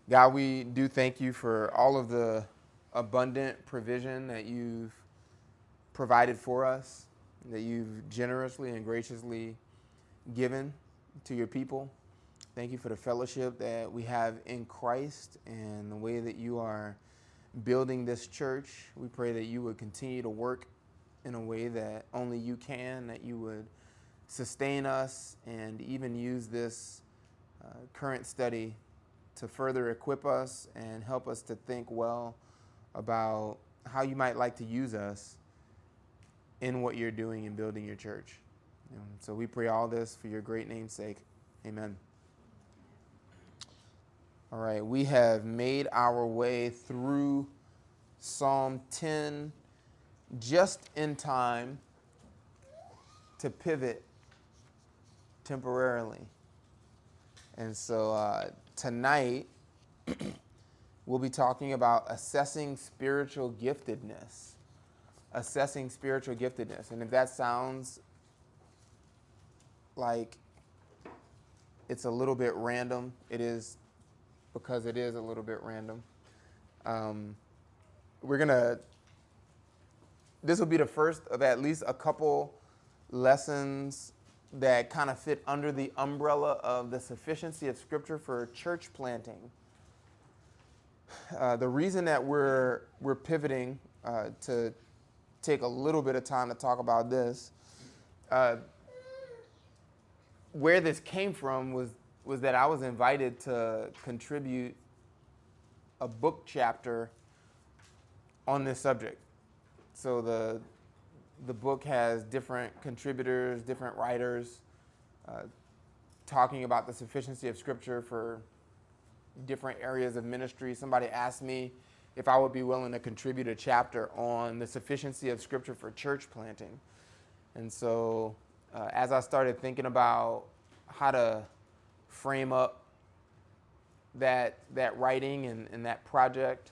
God, we do thank you for all of the abundant provision that you've provided for us, that you've generously and graciously given to your people. Thank you for the fellowship that we have in Christ and the way that you are building this church. We pray that you would continue to work in a way that only you can, that you would sustain us and even use this current study to further equip us and help us to think well about how you might like to use us in what you're doing in building your church. So we pray all this for your great name's sake. Amen. All right, we have made our way through Psalm 10 just in time to pivot temporarily. And so tonight, we'll be talking about assessing spiritual giftedness. Assessing spiritual giftedness. And if that sounds like it's a little bit random, it is, because it is a little bit random. This will be the first of at least a couple lessons that kind of fit under the umbrella of the sufficiency of Scripture for church planting. The reason that we're pivoting to take a little bit of time to talk about this, where this came from was that I was invited to contribute a book chapter on this subject. So the book has different contributors, different writers, talking about the sufficiency of Scripture for different areas of ministry. Somebody asked me if I would be willing to contribute a chapter on the sufficiency of Scripture for church planting. And so as I started thinking about how to frame up that writing and that project,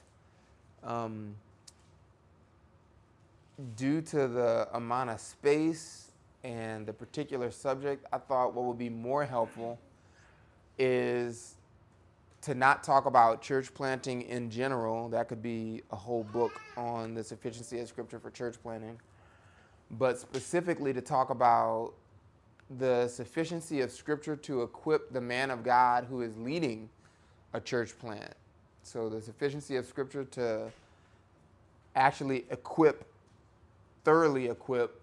due to the amount of space and the particular subject, I thought what would be more helpful is to not talk about church planting in general. That could be a whole book on the sufficiency of Scripture for church planting, but specifically to talk about the sufficiency of Scripture to equip the man of God who is leading a church plant. So the sufficiency of Scripture to actually thoroughly equip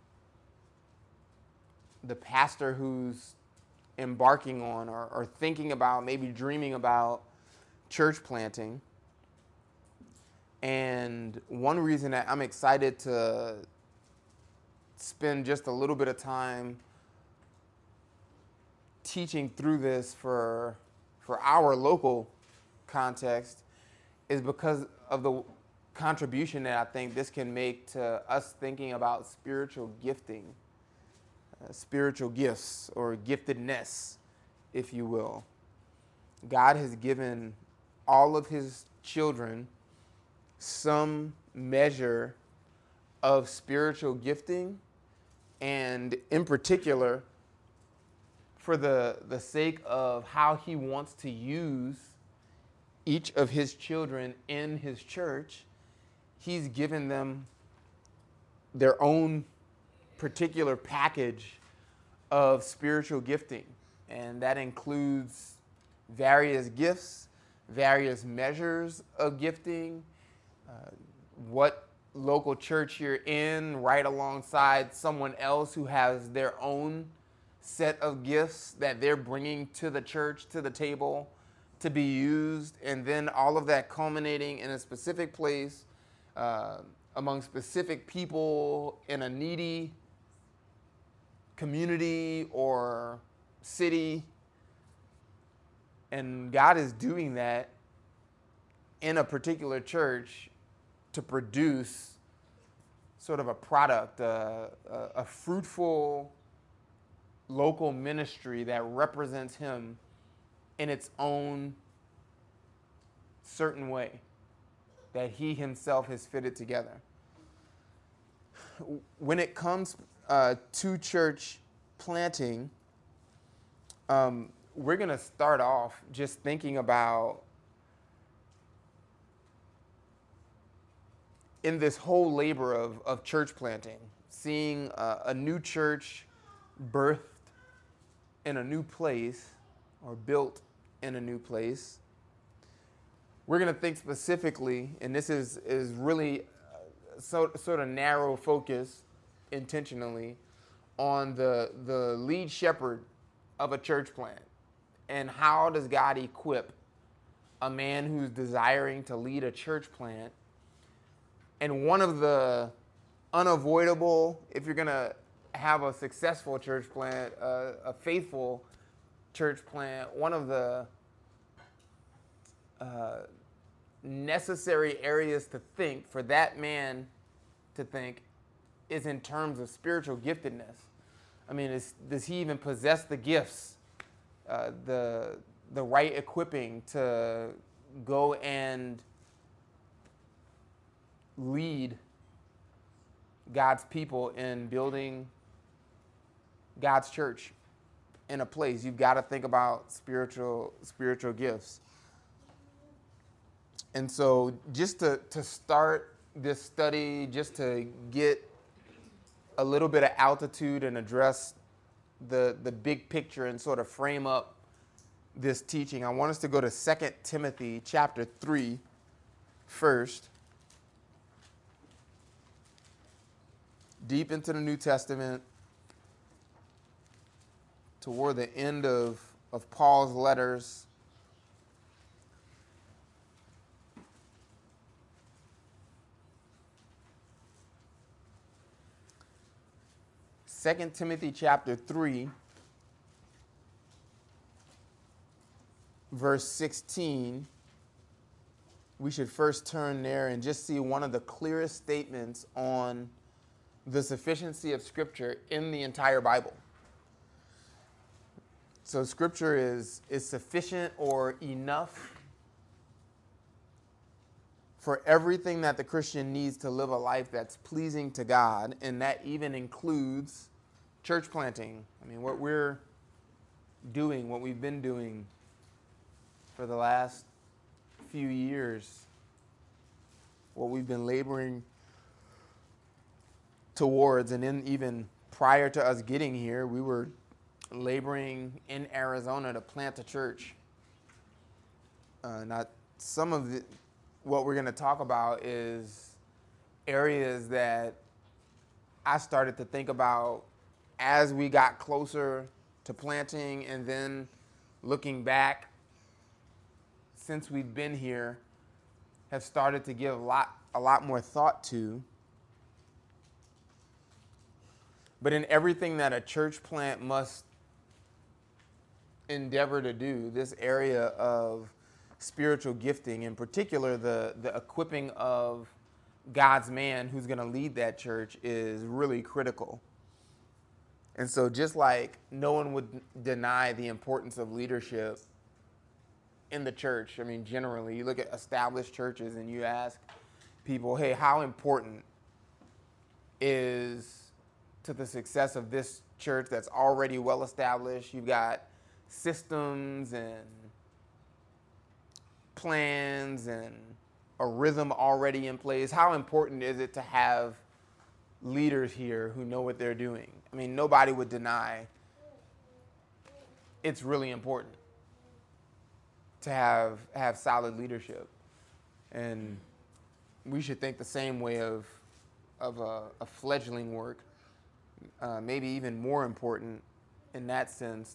the pastor who's embarking on or thinking about, maybe dreaming about church planting. And one reason that I'm excited to spend just a little bit of time teaching through this for our local context is because of the contribution that I think this can make to us thinking about spiritual gifting, spiritual gifts, or giftedness, if you will. God has given all of his children some measure of spiritual gifting, and in particular, for the sake of how he wants to use each of his children in his church, he's given them their own particular package of spiritual gifting. And that includes various gifts, various measures of gifting, what local church you're in, right alongside someone else who has their own set of gifts that they're bringing to the church, to the table, to be used, and then all of that culminating in a specific place, among specific people in a needy community or city. And God is doing that in a particular church to produce sort of a product, a fruitful local ministry that represents him in its own certain way that he himself has fitted together. When it comes to church planting, we're going to start off just thinking about in this whole labor of church planting, seeing a new church birthed in a new place or built in a new place, we're going to think specifically, and this is really sort of narrow focus intentionally on the lead shepherd of a church plant, and how does God equip a man who's desiring to lead a church plant. And one of the unavoidable, if you're going to have a successful church plant, a faithful church plant, one of the necessary areas to think for that man to think is in terms of spiritual giftedness. I mean, does he even possess the gifts, the right equipping to go and lead God's people in building God's church in a place? You've got to think about spiritual gifts. And so just to start this study, just to get a little bit of altitude and address the big picture and sort of frame up this teaching, I want us to go to 2 Timothy chapter 3 first. Deep into the New Testament, toward the end of Paul's letters. Second Timothy chapter 3, verse 16. We should first turn there and just see one of the clearest statements on the sufficiency of Scripture in the entire Bible. So Scripture is sufficient or enough for everything that the Christian needs to live a life that's pleasing to God, and that even includes church planting. I mean, what we're doing, what we've been doing for the last few years, what we've been laboring towards, and then even prior to us getting here, we were laboring in Arizona to plant a church. Not some of what we're going to talk about is areas that I started to think about as we got closer to planting, and then looking back since we've been here, have started to give a lot more thought to. But in everything that a church plant must endeavor to do, this area of spiritual gifting, in particular the equipping of God's man who's going to lead that church, is really critical. And so just like no one would deny the importance of leadership in the church, I mean, generally, you look at established churches and you ask people, hey, how important is to the success of this church that's already well established? You've got systems and plans and a rhythm already in place. How important is it to have leaders here who know what they're doing? I mean, nobody would deny it's really important to have solid leadership. And we should think the same way of a fledgling work, maybe even more important in that sense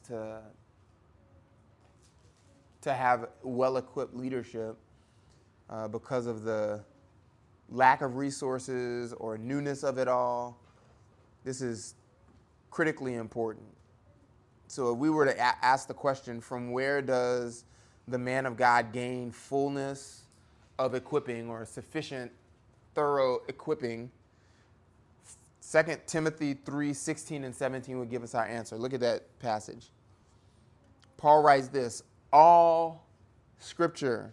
to have well-equipped leadership because of the lack of resources or newness of it all. This is critically important. So if we were to ask the question, from where does the man of God gain fullness of equipping or sufficient, thorough equipping? 2 Timothy 3:16 and 17 would give us our answer. Look at that passage. Paul writes this: all scripture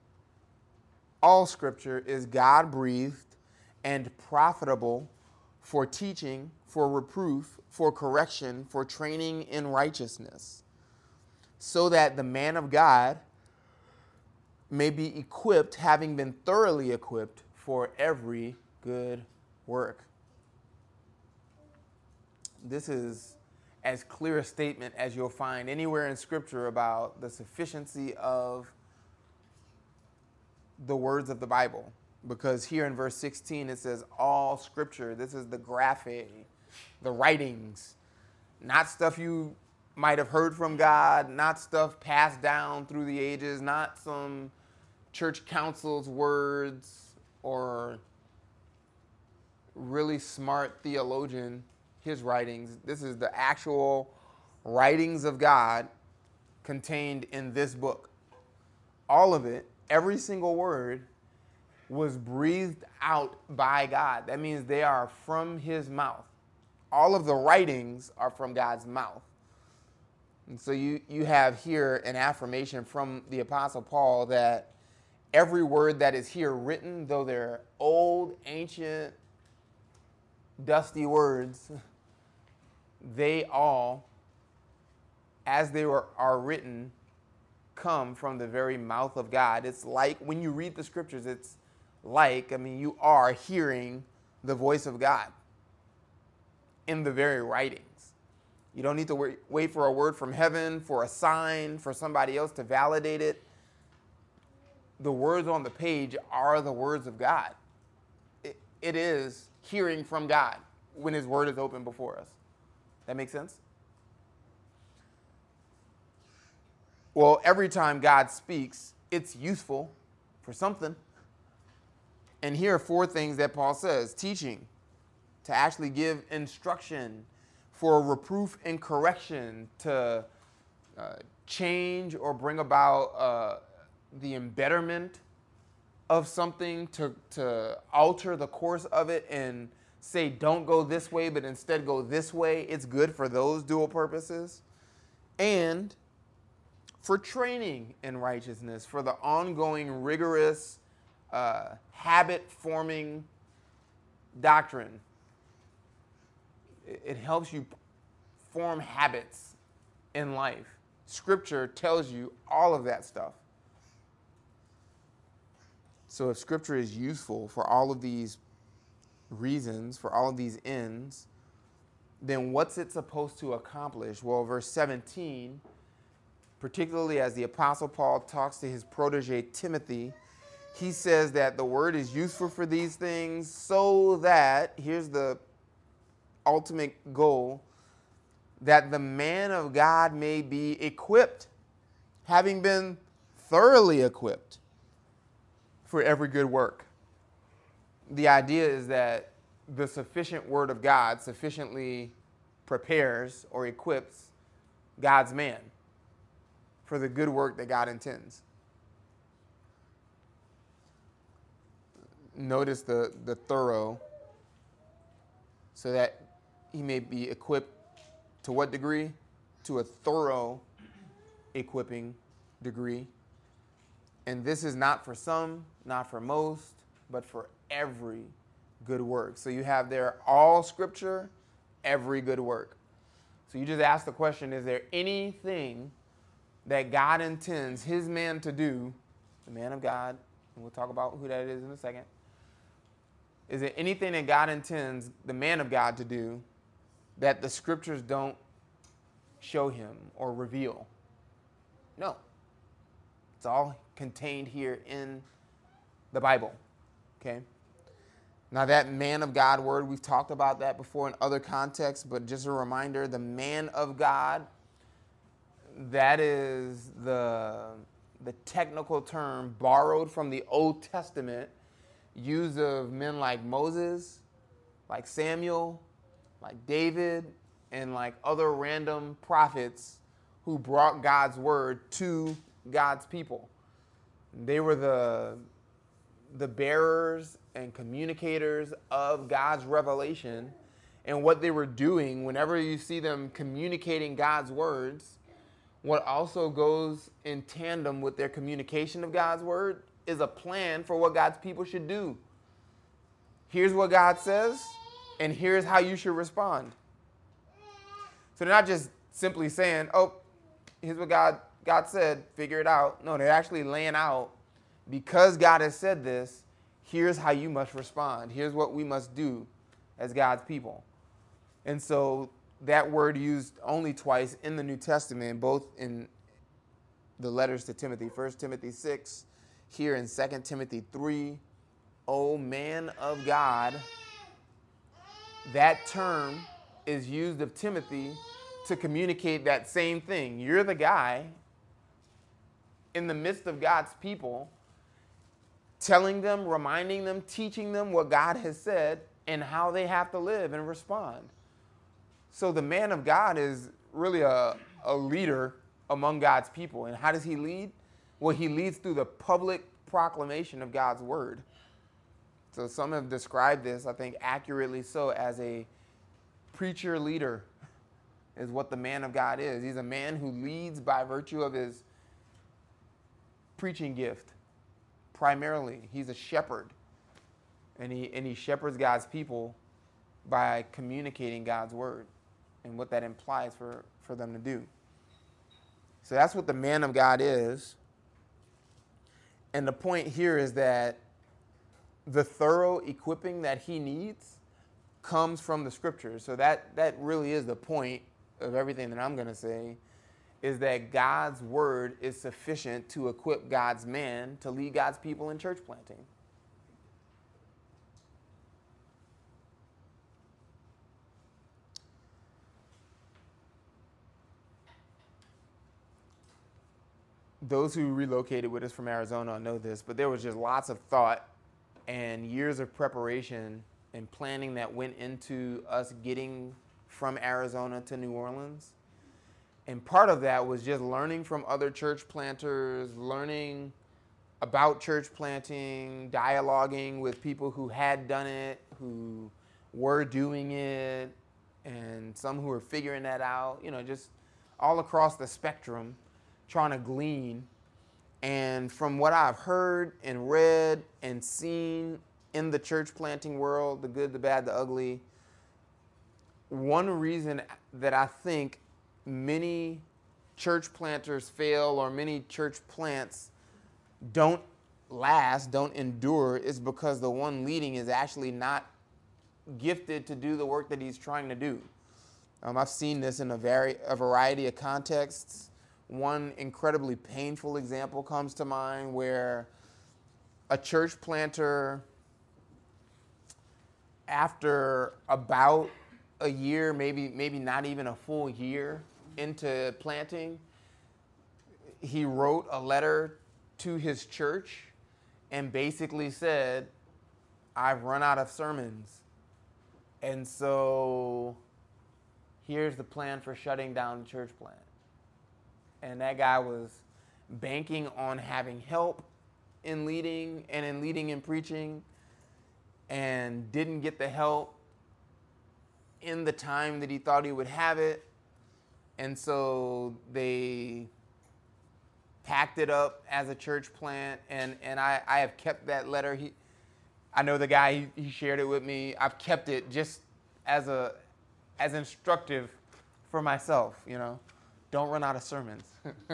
is God-breathed and profitable for teaching, for reproof, for correction, for training in righteousness, so that the man of God may be equipped, having been thoroughly equipped for every good work. This is as clear a statement as you'll find anywhere in Scripture about the sufficiency of the words of the Bible. Because here in verse 16 it says all Scripture. This is the graphe, the writings, not stuff you might have heard from God, not stuff passed down through the ages, not some church council's words or really smart theologian, his writings. This is the actual writings of God contained in this book. All of it, every single word, was breathed out by God. That means they are from his mouth. All of the writings are from God's mouth. And so you have here an affirmation from the Apostle Paul that every word that is here written, though they're old, ancient, dusty words, they all, as they are written, come from the very mouth of God. It's like when you read the Scriptures, it's like, you are hearing the voice of God in the very writings. You don't need to wait for a word from heaven, for a sign, for somebody else to validate it. The words on the page are the words of God. It is hearing from God when his word is open before us. That makes sense? Well, every time God speaks, it's useful for something. And here are 4 things that Paul says. Teaching, to actually give instruction, for reproof and correction, to change or bring about the embetterment of something, to alter the course of it and say don't go this way but instead go this way. It's good for those dual purposes. And for training in righteousness, for the ongoing rigorous habit-forming doctrine. It helps you form habits in life. Scripture tells you all of that stuff. So if Scripture is useful for all of these reasons, for all of these ends, then what's it supposed to accomplish? Well, verse 17, particularly as the Apostle Paul talks to his protege Timothy, he says that the word is useful for these things so that, here's the ultimate goal, that the man of God may be equipped, having been thoroughly equipped for every good work. The idea is that the sufficient word of God sufficiently prepares or equips God's man for the good work that God intends. Notice the thorough, so that he may be equipped to what degree? To a thorough equipping degree. And this is not for some, not for most, but for every good work. So you have there all Scripture, every good work. So you just ask the question, is there anything that God intends his man to do, the man of God, and we'll talk about who that is in a second. Is there anything that God intends the man of God to do that the Scriptures don't show him or reveal? No. It's all contained here in the Bible. Okay? Now that man of God word, we've talked about that before in other contexts, but just a reminder, the man of God, that is the technical term borrowed from the Old Testament, used of men like Moses, like Samuel, like David, and like other random prophets who brought God's word to God's people. They were the bearers and communicators of God's revelation, and what they were doing whenever you see them communicating God's words, what also goes in tandem with their communication of God's word is a plan for what God's people should do. Here's what God says, and here's how you should respond. So they're not just simply saying, oh, here's what God said, figure it out. No, they're actually laying out, because God has said this, here's how you must respond. Here's what we must do as God's people. And so that word used only twice in the New Testament, both in the letters to Timothy, 1 Timothy 6, here in 2 Timothy 3, O man of God. That term is used of Timothy to communicate that same thing. You're the guy in the midst of God's people, telling them, reminding them, teaching them what God has said and how they have to live and respond. So the man of God is really a leader among God's people. And how does he lead? Well, he leads through the public proclamation of God's word. So some have described this, I think accurately so, as a preacher leader is what the man of God is. He's a man who leads by virtue of his preaching gift. Primarily, he's a shepherd. And he shepherds God's people by communicating God's word and what that implies for them to do. So that's what the man of God is. And the point here is that the thorough equipping that he needs comes from the scriptures. So that really is the point of everything that I'm going to say, is that God's word is sufficient to equip God's man to lead God's people in church planting. Those who relocated with us from Arizona know this, but there was just lots of thought and years of preparation and planning that went into us getting from Arizona to New Orleans. And part of that was just learning from other church planters, learning about church planting, dialoguing with people who had done it, who were doing it, and some who were figuring that out, just all across the spectrum, trying to glean. And from what I've heard and read and seen in the church planting world, the good, the bad, the ugly, one reason that I think many church planters fail or many church plants don't last, don't endure, is because the one leading is actually not gifted to do the work that he's trying to do. I've seen this in a variety of contexts. One incredibly painful example comes to mind where a church planter, after about a year, maybe not even a full year into planting, he wrote a letter to his church and basically said, I've run out of sermons. And so here's the plan for shutting down the church plant. And that guy was banking on having help in leading and in leading and preaching, and didn't get the help in the time that he thought he would have it. And so they packed it up as a church plant. And I have kept that letter. I know the guy, he shared it with me. I've kept it just as instructive for myself, Don't run out of sermons.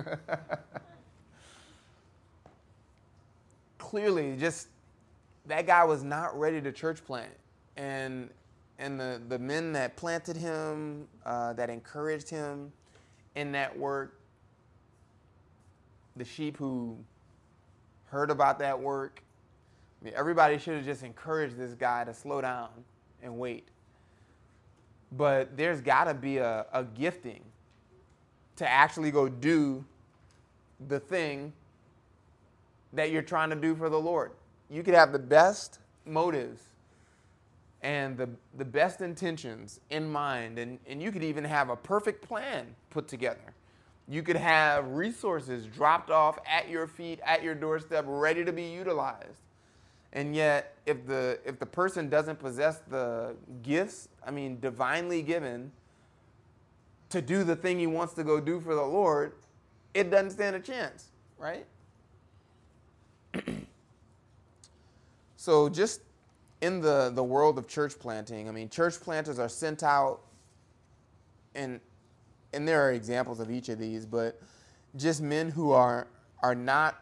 Clearly, just that guy was not ready to church plant. And the men that planted him, that encouraged him in that work, the sheep who heard about that work, everybody should have just encouraged this guy to slow down and wait. But there's got to be a gifting to actually go do the thing that you're trying to do for the Lord. You could have the best motives and the best intentions in mind, and you could even have a perfect plan put together. You could have resources dropped off at your feet, at your doorstep, ready to be utilized. And yet, if the person doesn't possess the gifts, divinely given, to do the thing he wants to go do for the Lord, it doesn't stand a chance, right? So just in the world of church planting, church planters are sent out, and there are examples of each of these, but just men who are not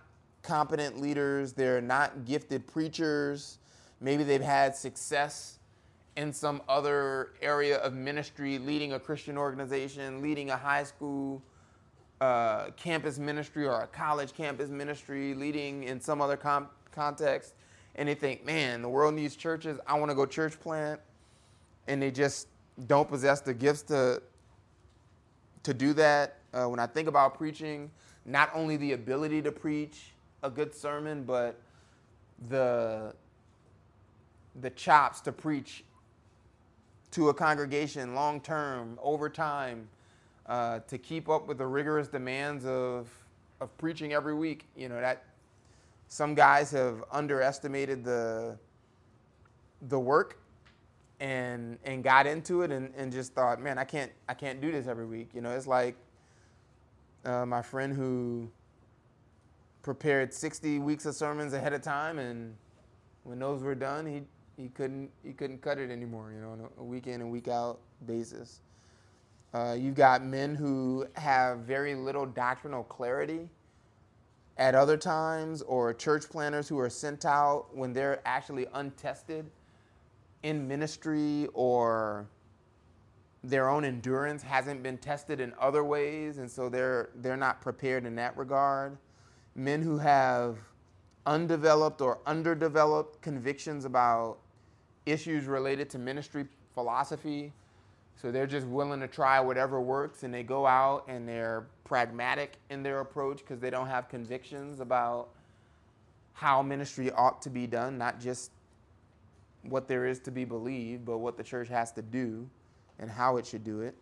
competent leaders. They're not gifted preachers. Maybe they've had success in some other area of ministry, leading a Christian organization, leading a high school campus ministry or a college campus ministry, leading in some other context. And they think, man, the world needs churches. I want to go church plant. And they just don't possess the gifts to do that. When I think about preaching, not only the ability to preach a good sermon, but the chops to preach to a congregation long term, over time, to keep up with the rigorous demands of preaching every week. You know, that some guys have underestimated the work and got into it and just thought, man, I can't do this every week. You know, it's like my friend who prepared 60 weeks of sermons ahead of time, and when those were done, he couldn't cut it anymore, you know, on a week in and week out basis. You've got men who have very little doctrinal clarity at other times, or church planners who are sent out when they're actually untested in ministry, or their own endurance hasn't been tested in other ways, and so they're not prepared in that regard. Men who have undeveloped or underdeveloped convictions about issues related to ministry philosophy. So they're just willing to try whatever works, and they go out and they're pragmatic in their approach because they don't have convictions about how ministry ought to be done, not just what there is to be believed, but what the church has to do and how it should do it.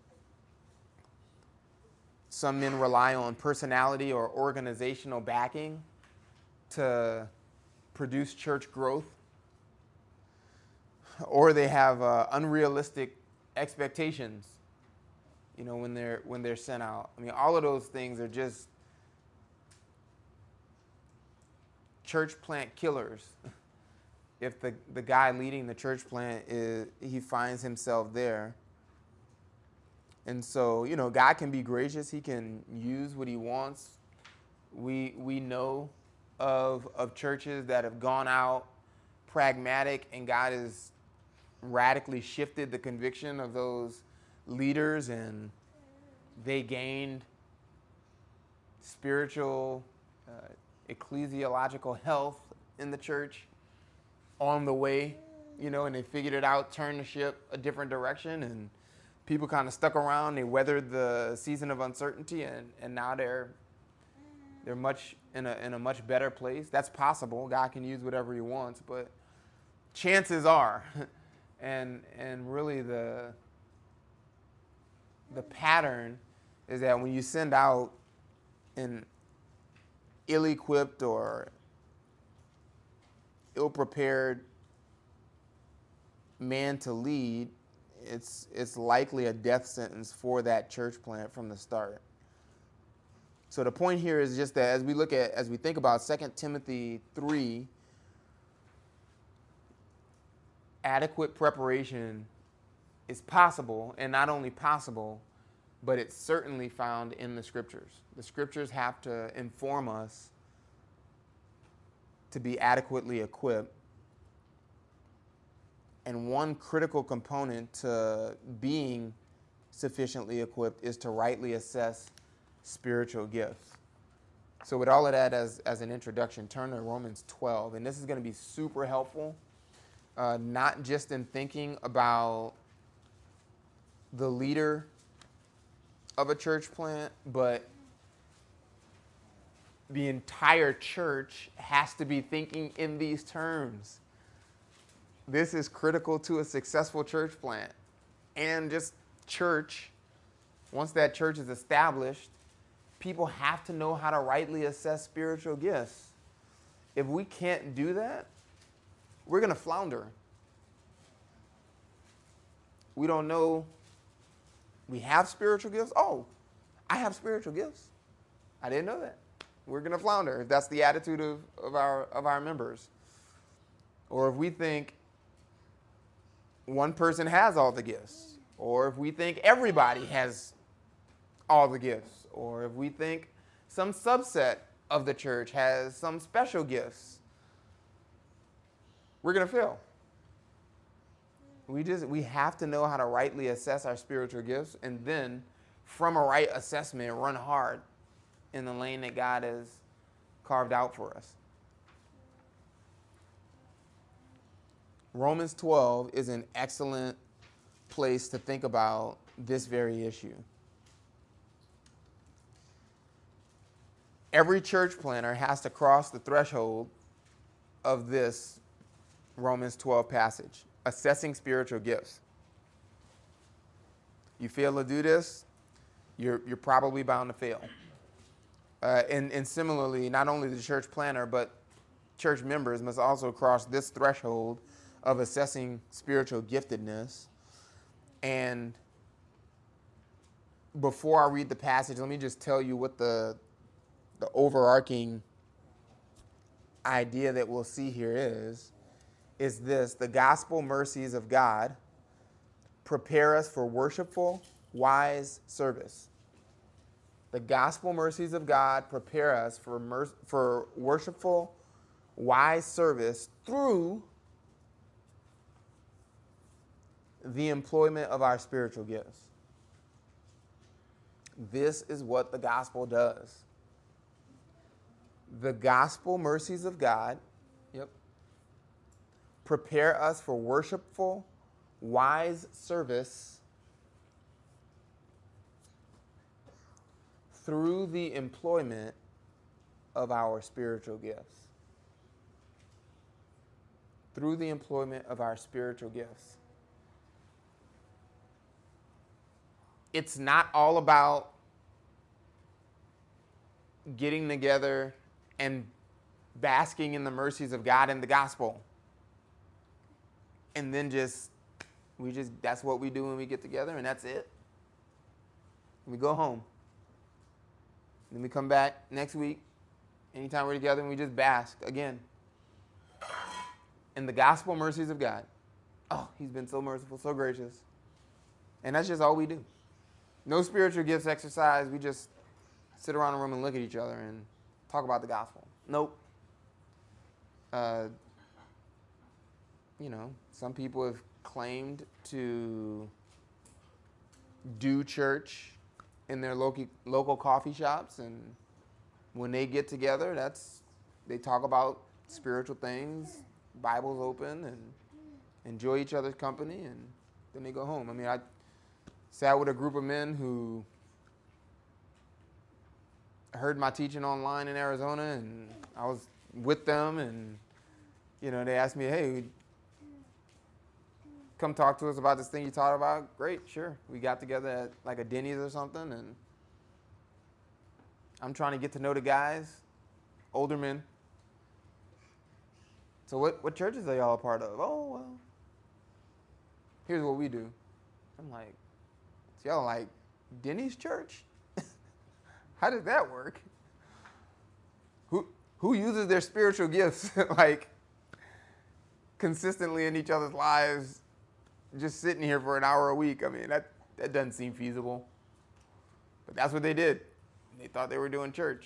Some men rely on personality or organizational backing to produce church growth, or they have unrealistic expectations, you know, when they're sent out. I mean, all of those things are just church plant killers. If the guy leading the church plant he finds himself there. And so, you know, God can be gracious. He can use what he wants. We know of churches that have gone out pragmatic, and God has radically shifted the conviction of those leaders, and they gained spiritual, ecclesiological health in the church on the way, you know, and they figured it out, turned the ship a different direction, and people kind of stuck around. They weathered the season of uncertainty, and now they're much in a much better place. That's possible. God can use whatever he wants, but chances are, and really the pattern is that when you send out an ill-equipped or ill-prepared man to lead, it's likely a death sentence for that church plant from the start. So the point here is just that as we think about 2 Timothy 3, adequate preparation is possible, and not only possible, but it's certainly found in the Scriptures. The Scriptures have to inform us to be adequately equipped. And one critical component to being sufficiently equipped is to rightly assess spiritual gifts. So with all of that as an introduction, turn to Romans 12. And this is going to be super helpful, not just in thinking about the leader of a church plant, but the entire church has to be thinking in these terms. This is critical to a successful church plant. And just church, once that church is established, people have to know how to rightly assess spiritual gifts. If we can't do that, we're going to flounder. We don't know we have spiritual gifts. Oh, I have spiritual gifts. I didn't know that. We're going to flounder if that's the attitude of our members. Or if we think one person has all the gifts, or if we think everybody has all the gifts, or if we think some subset of the church has some special gifts, we're going to fail. We have to know how to rightly assess our spiritual gifts, and then from a right assessment, run hard in the lane that God has carved out for us. Romans 12 is an excellent place to think about this very issue. Every church planner has to cross the threshold of this Romans 12 passage, assessing spiritual gifts. You fail to do this, you're probably bound to fail. And similarly, not only the church planner, but church members must also cross this threshold of assessing spiritual giftedness. And before I read the passage, let me just tell you what the overarching idea that we'll see here is this: the gospel mercies of God prepare us for worshipful, wise service. The gospel mercies of God prepare us for worshipful, wise service through the employment of our spiritual gifts. This is what the gospel does. The gospel mercies of God, prepare us for worshipful, wise service through the employment of our spiritual gifts. Through the employment of our spiritual gifts. It's not all about getting together and basking in the mercies of God and the gospel. And then that's what we do when we get together, and that's it. We go home. Then we come back next week, anytime we're together, and we just bask again in the gospel mercies of God. Oh, he's been so merciful, so gracious. And that's just all we do. No spiritual gifts exercise. We just sit around the room and look at each other and talk about the gospel. Nope. Some people have claimed to do church in their local coffee shops, and when they get together, they talk about spiritual things, Bibles open, and enjoy each other's company, and then they go home. I mean, I sat with a group of men who heard my teaching online in Arizona, and I was with them, and they asked me, hey, come talk to us about this thing you taught about. Great, sure. We got together at like a Denny's or something, and I'm trying to get to know the guys, older men. So what churches are y'all a part of? Oh, well, here's what we do. I'm like, so y'all like Denny's church? How does that work? Who uses their spiritual gifts like consistently in each other's lives, just sitting here for an hour a week? I mean, that doesn't seem feasible. But that's what they did. They thought they were doing church.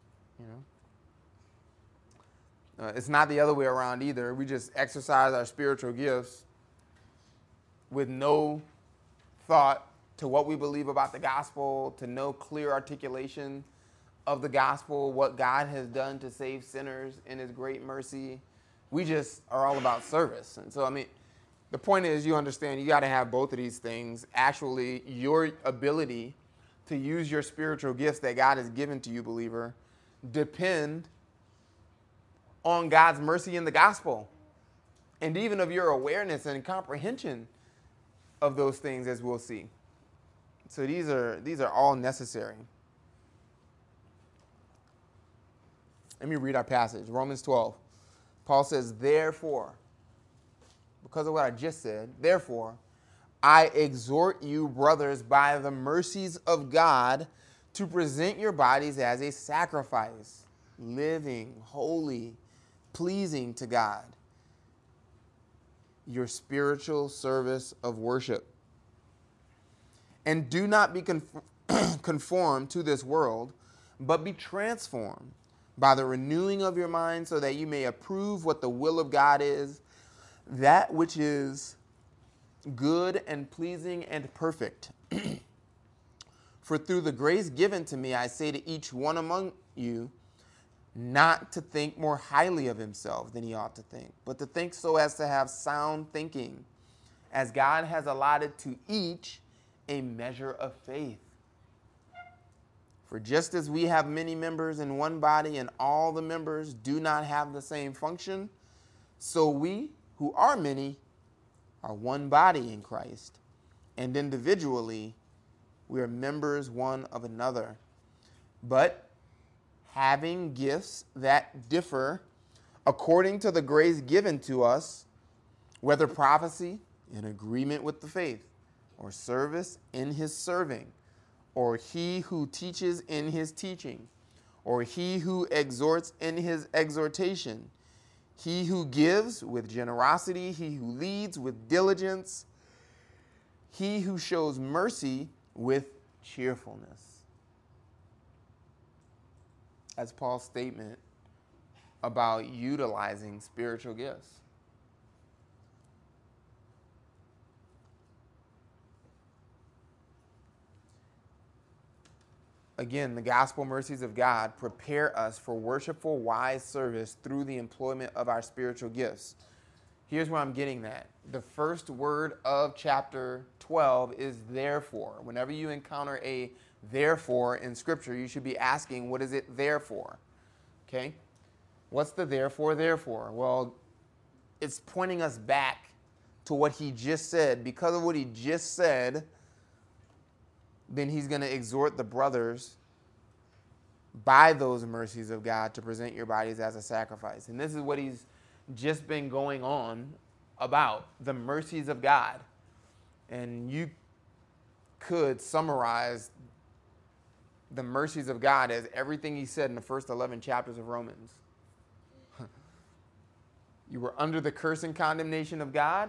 It's not the other way around either. We just exercise our spiritual gifts with no thought to what we believe about the gospel, to no clear articulation of the gospel, what God has done to save sinners in his great mercy. We just are all about service. And so, I mean, the point is, you understand, you got to have both of these things. Actually, your ability to use your spiritual gifts that God has given to you, believer, depend on God's mercy in the gospel, and even of your awareness and comprehension of those things, as we'll see. So these are all necessary. Let me read our passage, Romans 12. Paul says, therefore, because of what I just said, therefore, I exhort you, brothers, by the mercies of God, to present your bodies as a sacrifice, living, holy, pleasing to God, your spiritual service of worship. And do not be conformed to this world, but be transformed by the renewing of your mind, so that you may approve what the will of God is, that which is good and pleasing and perfect. For through the grace given to me, I say to each one among you, not to think more highly of himself than he ought to think, but to think so as to have sound thinking, as God has allotted to each a measure of faith. For just as we have many members in one body, and all the members do not have the same function, so we, who are many, are one body in Christ, and individually we are members one of another. But having gifts that differ according to the grace given to us, whether prophecy in agreement with the faith, or service in his serving, or he who teaches in his teaching, or he who exhorts in his exhortation, he who gives with generosity, he who leads with diligence, he who shows mercy with cheerfulness. That's Paul's statement about utilizing spiritual gifts. Again, the gospel mercies of God prepare us for worshipful, wise service through the employment of our spiritual gifts. Here's where I'm getting at. The first word of chapter 12 is therefore. Whenever you encounter a therefore in Scripture, you should be asking, what is it there for? Okay? What's the therefore there for? Well, it's pointing us back to what he just said. Because of what he just said, then he's going to exhort the brothers by those mercies of God to present your bodies as a sacrifice. And this is what he's just been going on about, the mercies of God. And you could summarize the mercies of God as everything he said in the first 11 chapters of Romans. You were under the curse and condemnation of God.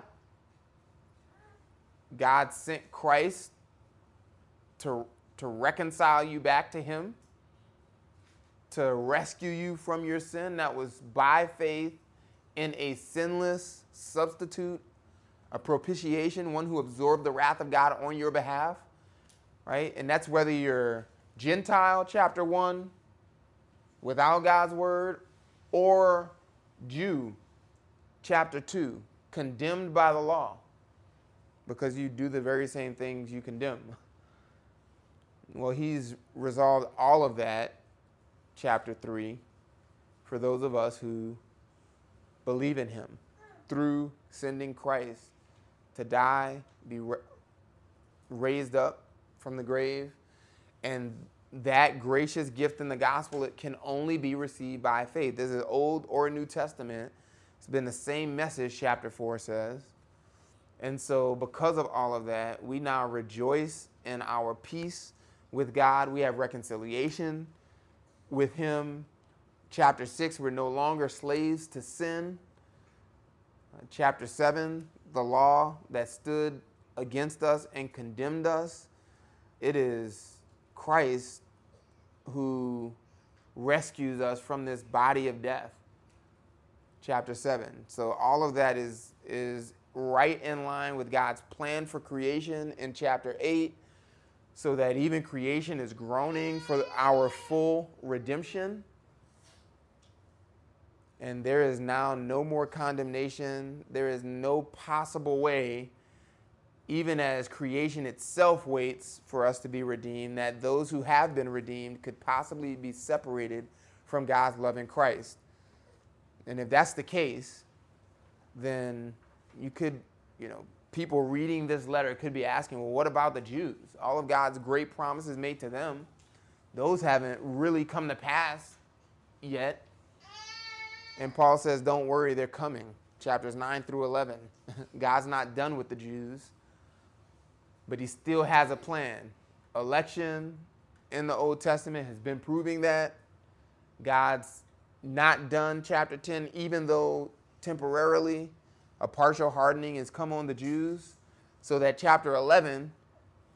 God sent Christ to reconcile you back to him, to rescue you from your sin. That was by faith in a sinless substitute, a propitiation, one who absorbed the wrath of God on your behalf, right? And that's whether you're Gentile, chapter 1, without God's word, or Jew, chapter 2, condemned by the law because you do the very same things you condemn. Well, he's resolved all of that, chapter 3, for those of us who believe in him through sending Christ to die, be raised up from the grave. And that gracious gift in the gospel, it can only be received by faith. This is Old or New Testament. It's been the same message, chapter 4 says. And so because of all of that, we now rejoice in our peace with God. We have reconciliation with him. Chapter 6, we're no longer slaves to sin. Chapter 7, the law that stood against us and condemned us, it is Christ who rescues us from this body of death. Chapter 7. So all of that is right in line with God's plan for creation in chapter 8, so that even creation is groaning for our full redemption. And there is now no more condemnation. There is no possible way, even as creation itself waits for us to be redeemed, that those who have been redeemed could possibly be separated from God's love in Christ. And if that's the case, then you could, people reading this letter could be asking, well, what about the Jews? All of God's great promises made to them, those haven't really come to pass yet. And Paul says, don't worry, they're coming. Chapters 9 through 11. God's not done with the Jews, but he still has a plan. Election in the Old Testament has been proving that. God's not done, chapter 10, even though temporarily a partial hardening has come on the Jews, so that chapter 11,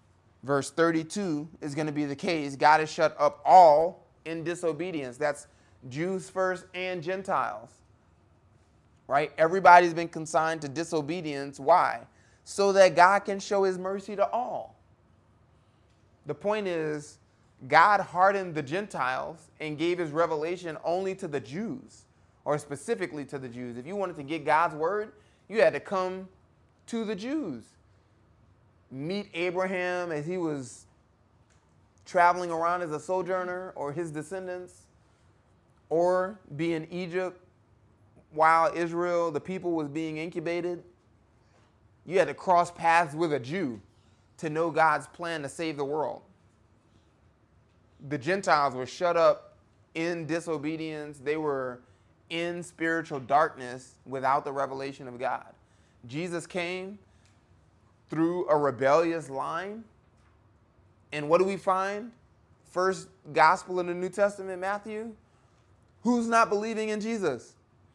verse 32 is going to be the case. God has shut up all in disobedience. That's Jews first and Gentiles, right? Everybody's been consigned to disobedience. Why? So that God can show his mercy to all. The point is, God hardened the Gentiles and gave his revelation only to the Jews, or specifically to the Jews. If you wanted to get God's word, you had to come to the Jews. Meet Abraham as he was traveling around as a sojourner, or his descendants, or be in Egypt while Israel, the people, was being incubated. You had to cross paths with a Jew to know God's plan to save the world. The Gentiles were shut up in disobedience. They were in spiritual darkness without the revelation of God. Jesus came through a rebellious line. And what do we find? First gospel in the New Testament, Matthew. Who's not believing in Jesus?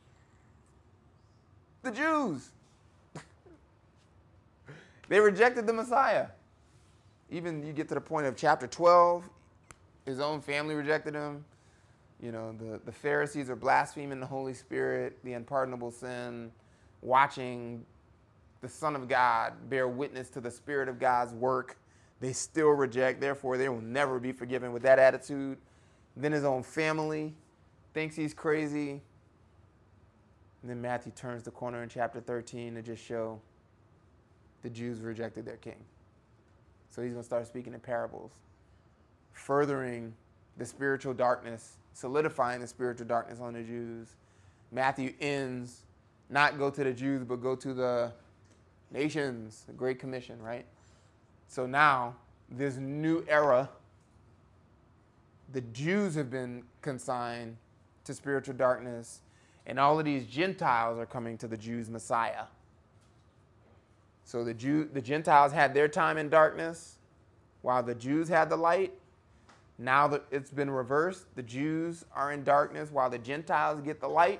The Jews. They rejected the Messiah. Even you get to the point of chapter 12, his own family rejected him. You know, the Pharisees are blaspheming the Holy Spirit, the unpardonable sin, watching the Son of God bear witness to the Spirit of God's work. They still reject, therefore they will never be forgiven with that attitude. Then his own family thinks he's crazy. And then Matthew turns the corner in chapter 13 to just show the Jews rejected their king. So he's going to start speaking in parables, furthering the spiritual darkness, solidifying the spiritual darkness on the Jews. Matthew ends, not go to the Jews, but go to the nations, the Great Commission, right? So now, this new era, the Jews have been consigned to spiritual darkness, and all of these Gentiles are coming to the Jews' Messiah. So the Gentiles had their time in darkness, while the Jews had the light. Now that it's been reversed, the Jews are in darkness while the Gentiles get the light.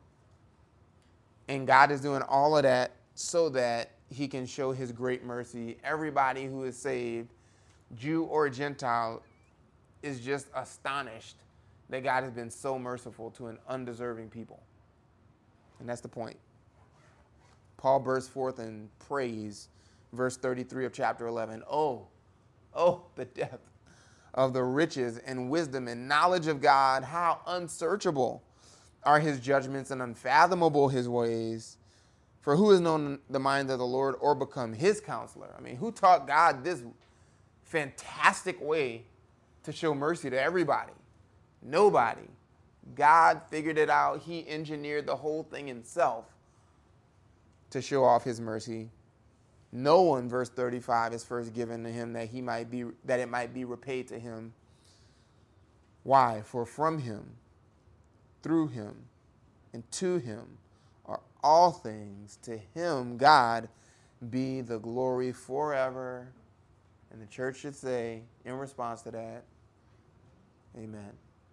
And God is doing all of that so that he can show his great mercy. Everybody who is saved, Jew or Gentile, is just astonished that God has been so merciful to an undeserving people. And that's the point. Paul bursts forth in praise, verse 33 of chapter 11. Oh, the depth of the riches and wisdom and knowledge of God. How unsearchable are his judgments and unfathomable his ways. For who has known the mind of the Lord or become his counselor? I mean, who taught God this fantastic way to show mercy to everybody? Nobody. God figured it out. He engineered the whole thing himself to show off his mercy. No one, verse 35, is first given to him that it might be repaid to him. Why? For from him, through him, and to him are all things. To him, God, be the glory forever. And the church should say, in response to that, amen.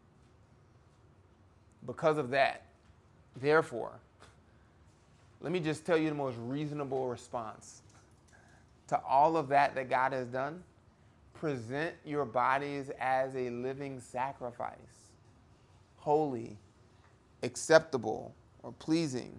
Because of that, therefore, let me just tell you the most reasonable response to all of that God has done. Present your bodies as a living sacrifice, holy, acceptable, or pleasing.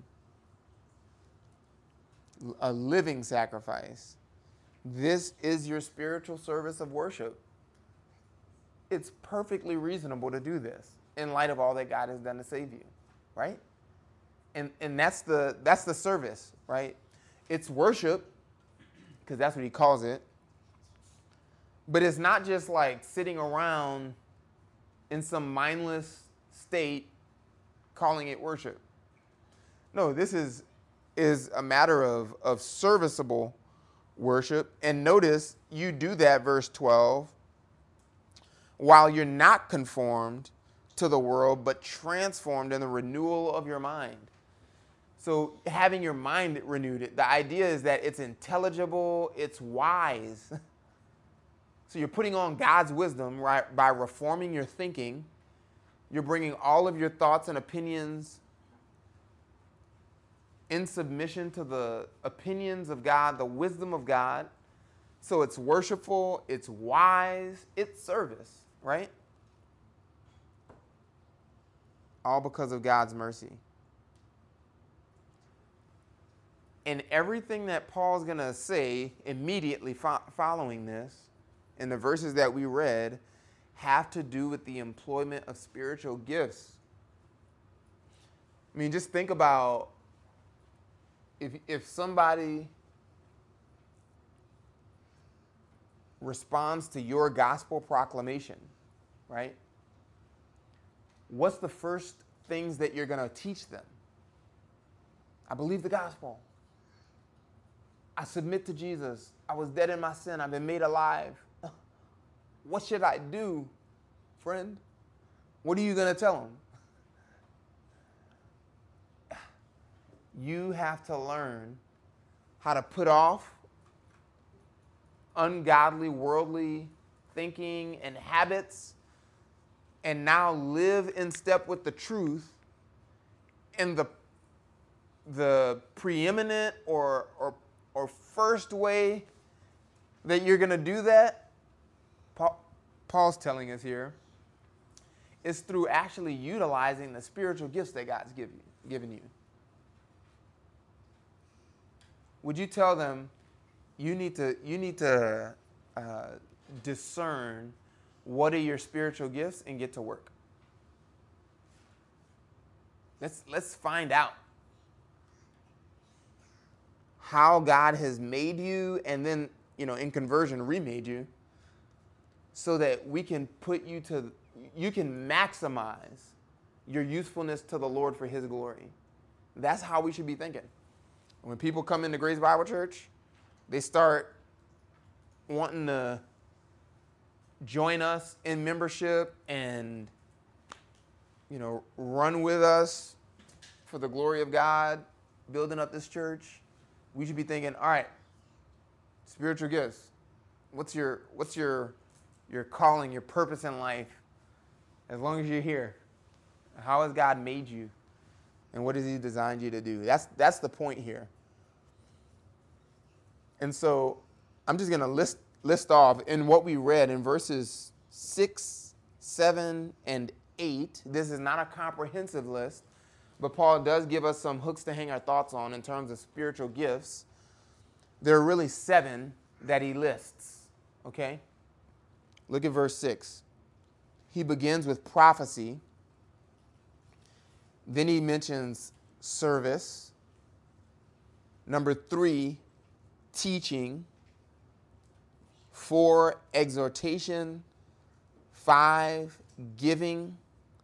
A living sacrifice. This is your spiritual service of worship. It's perfectly reasonable to do this in light of all that God has done to save you, right? And that's the service, right? It's worship, because that's what he calls it. But it's not just like sitting around in some mindless state calling it worship. No, this is a matter of serviceable worship. And notice you do that, verse 12, while you're not conformed to the world, but transformed in the renewal of your mind. So having your mind renewed, the idea is that it's intelligible, it's wise. So you're putting on God's wisdom, right, by reforming your thinking. You're bringing all of your thoughts and opinions in submission to the opinions of God, the wisdom of God. So it's worshipful, it's wise, it's service, right? All because of God's mercy. And everything that Paul's going to say immediately following this, in the verses that we read, have to do with the employment of spiritual gifts. I mean, just think about if somebody responds to your gospel proclamation, right? What's the first things that you're going to teach them? I believe the gospel. I submit to Jesus. I was dead in my sin. I've been made alive. What should I do, friend? What are you going to tell them? You have to learn how to put off ungodly, worldly thinking and habits and now live in step with the truth. And the preeminent or first way that you're going to do that, Paul's telling us here, is through actually utilizing the spiritual gifts that God's given you. Would you tell them you need to discern what are your spiritual gifts and get to work? Let's find out how God has made you, and then, in conversion, remade you, so that we can you can maximize your usefulness to the Lord for His glory. That's how we should be thinking. When people come into Grace Bible Church, they start wanting to join us in membership and, run with us for the glory of God, building up this church. We should be thinking, all right, spiritual gifts. What's your calling, your purpose in life? As long as you're here, how has God made you, and what has He designed you to do? That's the point here. And so I'm just going to list off in what we read in verses 6, 7, and 8. This is not a comprehensive list, but Paul does give us some hooks to hang our thoughts on in terms of spiritual gifts. There are really 7 that he lists, okay? Look at verse 6. He begins with prophecy. Then he mentions service. Number 3, teaching. 4, exhortation. 5, giving.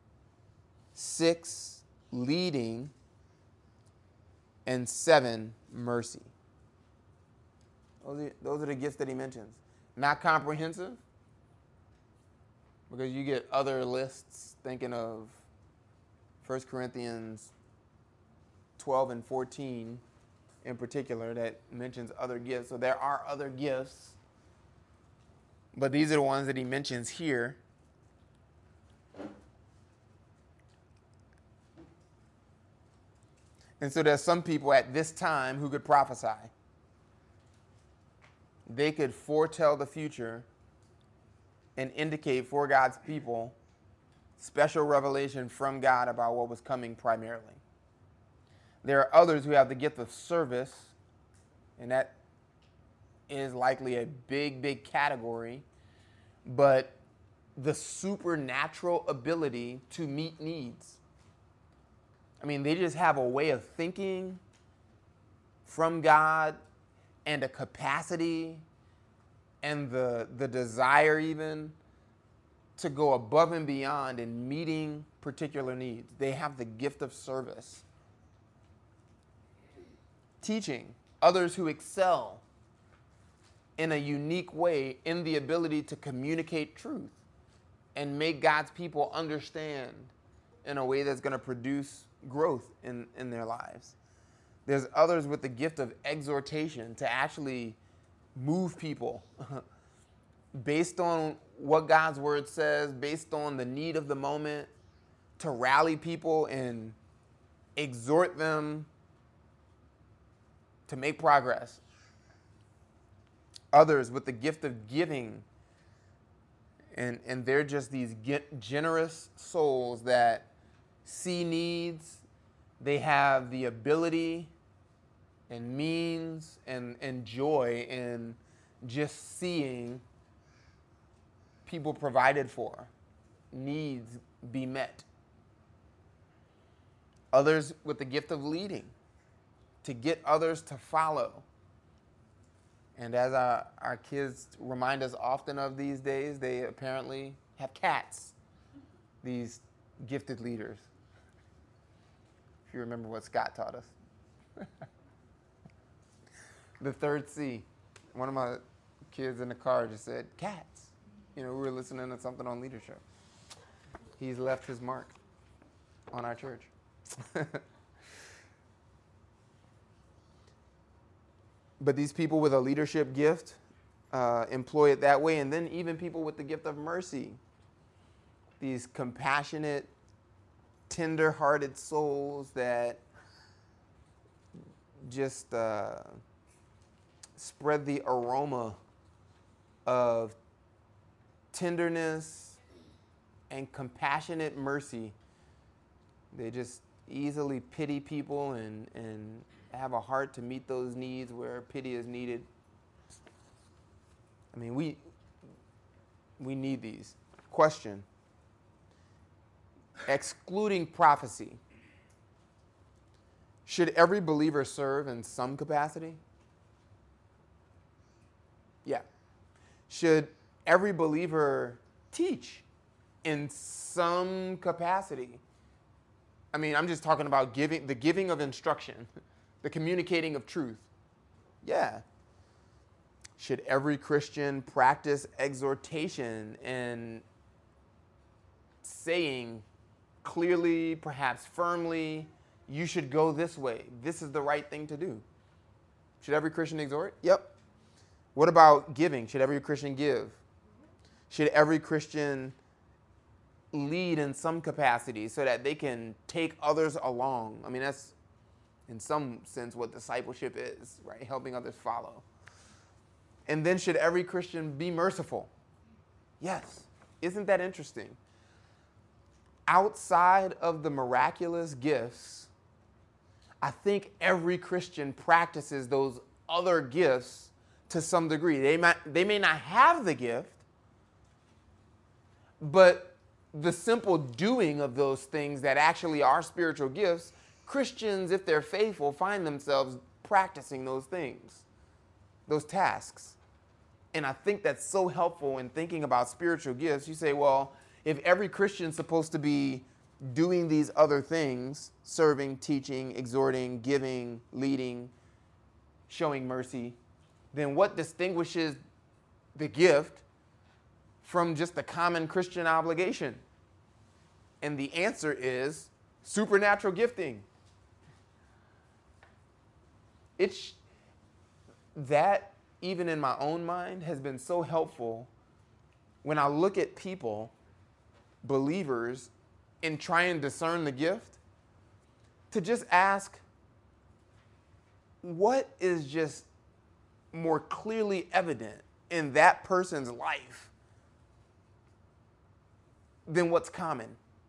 6, leading. And 7, mercy. Those are the gifts that he mentions. Not comprehensive, because you get other lists thinking of 1 Corinthians 12 and 14 in particular that mentions other gifts. So there are other gifts, but these are the ones that he mentions here. And so there's some people at this time who could prophesy. They could foretell the future and indicate for God's people special revelation from God about what was coming primarily. There are others who have the gift of service, and that is likely a big, big category, but the supernatural ability to meet needs. I mean, they just have a way of thinking from God and a capacity and the desire even to go above and beyond in meeting particular needs. They have the gift of service. Teaching, others who excel in a unique way in the ability to communicate truth and make God's people understand in a way that's going to produce growth in their lives. There's others with the gift of exhortation to actually move people based on what God's word says, based on the need of the moment, to rally people and exhort them to make progress. Others with the gift of giving, and they're just these generous souls that see needs. They have the ability and means and joy in just seeing people provided for, needs be met. Others with the gift of leading, to get others to follow. And as our kids remind us often of these days, they apparently have cats, these gifted leaders. If you remember what Scott taught us. The third C. One of my kids in the car just said, cats. We were listening to something on leadership. He's left his mark on our church. But these people with a leadership gift employ it that way. And then even people with the gift of mercy, these compassionate, tender-hearted souls that just spread the aroma of tenderness and compassionate mercy. They just easily pity people and have a heart to meet those needs where pity is needed. I mean, we need these. Question. Excluding prophecy, should every believer serve in some capacity? Yeah. Should every believer teach in some capacity? I mean, I'm just talking about the giving of instruction, the communicating of truth. Yeah. Should every Christian practice exhortation and saying clearly, perhaps firmly, you should go this way. This is the right thing to do. Should every Christian exhort? Yep. What about giving? Should every Christian give? Should every Christian lead in some capacity so that they can take others along? I mean, that's in some sense what discipleship is, right? Helping others follow. And then should every Christian be merciful? Yes. Isn't that interesting? Outside of the miraculous gifts, I think every Christian practices those other gifts to some degree. They may not have the gift, but the simple doing of those things that actually are spiritual gifts, Christians, if they're faithful, find themselves practicing those things, those tasks. And I think that's so helpful in thinking about spiritual gifts. You say, well, if every Christian is supposed to be doing these other things, serving, teaching, exhorting, giving, leading, showing mercy, then what distinguishes the gift from just the common Christian obligation? And the answer is supernatural gifting. That, even in my own mind, has been so helpful when I look at people, believers, and try and discern the gift, to just ask, what is just more clearly evident in that person's life than what's common?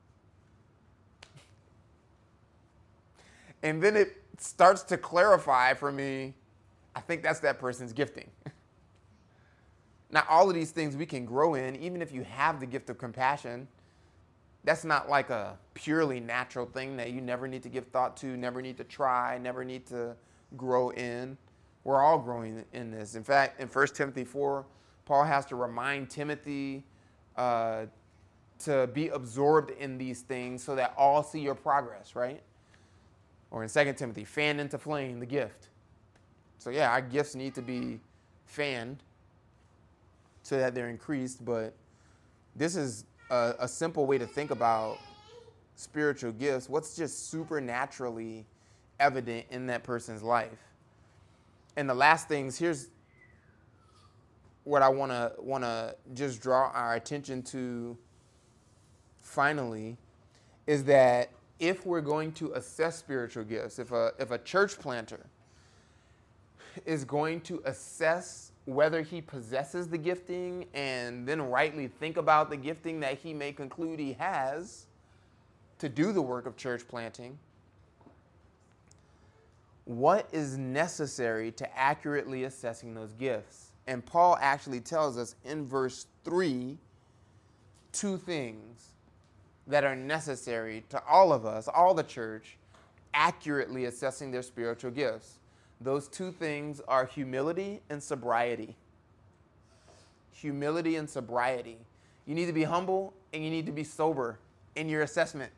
And then it starts to clarify for me, I think that's that person's gifting. Now, all of these things we can grow in, even if you have the gift of compassion. That's not like a purely natural thing that you never need to give thought to, never need to try, never need to grow in. We're all growing in this. In fact, in 1 Timothy 4, Paul has to remind Timothy to be absorbed in these things so that all see your progress, right? Or in 2 Timothy, fan into flame the gift. So yeah, our gifts need to be fanned so that they're increased, but this is a simple way to think about spiritual gifts. What's just supernaturally evident in that person's life? And the last things, here's what I want to just draw our attention to finally, is that if we're going to assess spiritual gifts, if a church planter is going to assess whether he possesses the gifting and then rightly think about the gifting that he may conclude he has, to do the work of church planting, what is necessary to accurately assessing those gifts? And Paul actually tells us in verse 3 two things that are necessary to all of us, all the church, accurately assessing their spiritual gifts. Those two things are humility and sobriety. Humility and sobriety. You need to be humble and you need to be sober in your assessment.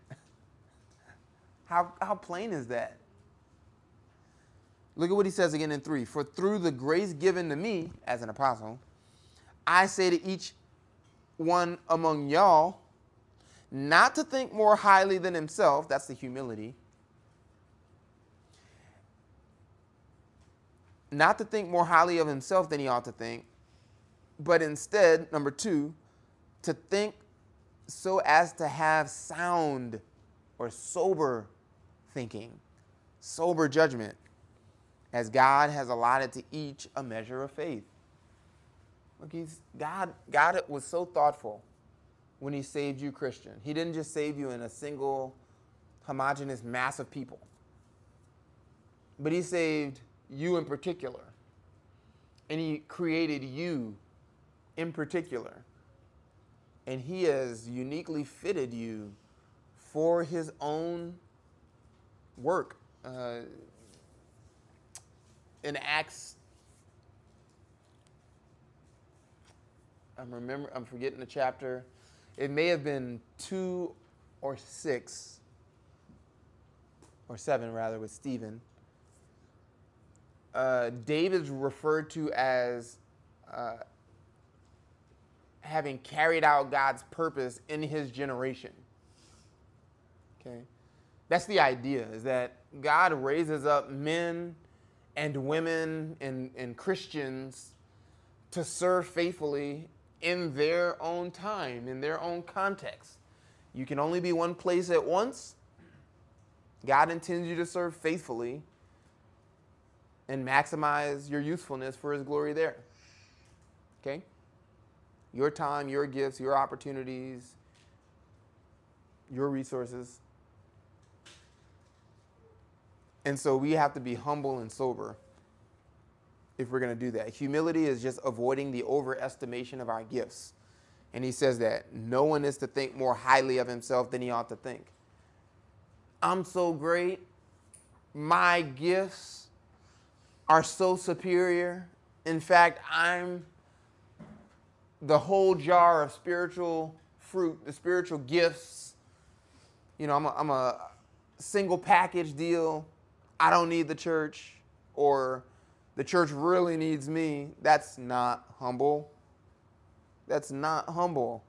How plain is that? Look at what he says again in 3. For through the grace given to me as an apostle, I say to each one among y'all, not to think more highly than himself, that's the humility. Not to think more highly of himself than he ought to think, but instead, number 2, to think so as to have sound or sober thinking, sober judgment, as God has allotted to each a measure of faith. Look, God was so thoughtful when he saved you, Christian. He didn't just save you in a single homogeneous mass of people, but he saved you in particular. And he created you in particular. And he has uniquely fitted you for his own work. In Acts, I'm forgetting the chapter. It may have been 2 or 6, or 7 rather, with Stephen. David's referred to as having carried out God's purpose in his generation. Okay, that's the idea, is that God raises up men and women and Christians to serve faithfully in their own time, in their own context. You can only be one place at once. God intends you to serve faithfully and maximize your usefulness for his glory there. Okay? Your time, your gifts, your opportunities, your resources. And so we have to be humble and sober if we're going to do that. Humility is just avoiding the overestimation of our gifts. And he says that no one is to think more highly of himself than he ought to think. I'm so great. My gifts are so superior. In fact, I'm the whole jar of spiritual fruit, the spiritual gifts. You know, I'm a single package deal. I don't need the church, or the church really needs me. That's not humble. That's not humble.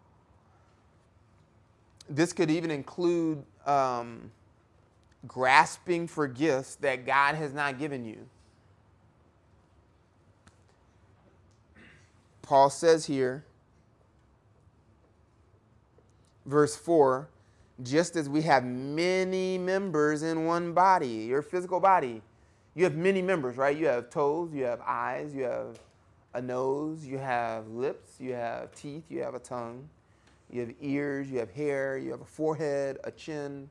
This could even include grasping for gifts that God has not given you. Paul says here, verse 4, just as we have many members in one body, your physical body, you have many members, right? You have toes, you have eyes, you have a nose, you have lips, you have teeth, you have a tongue, you have ears, you have hair, you have a forehead, a chin,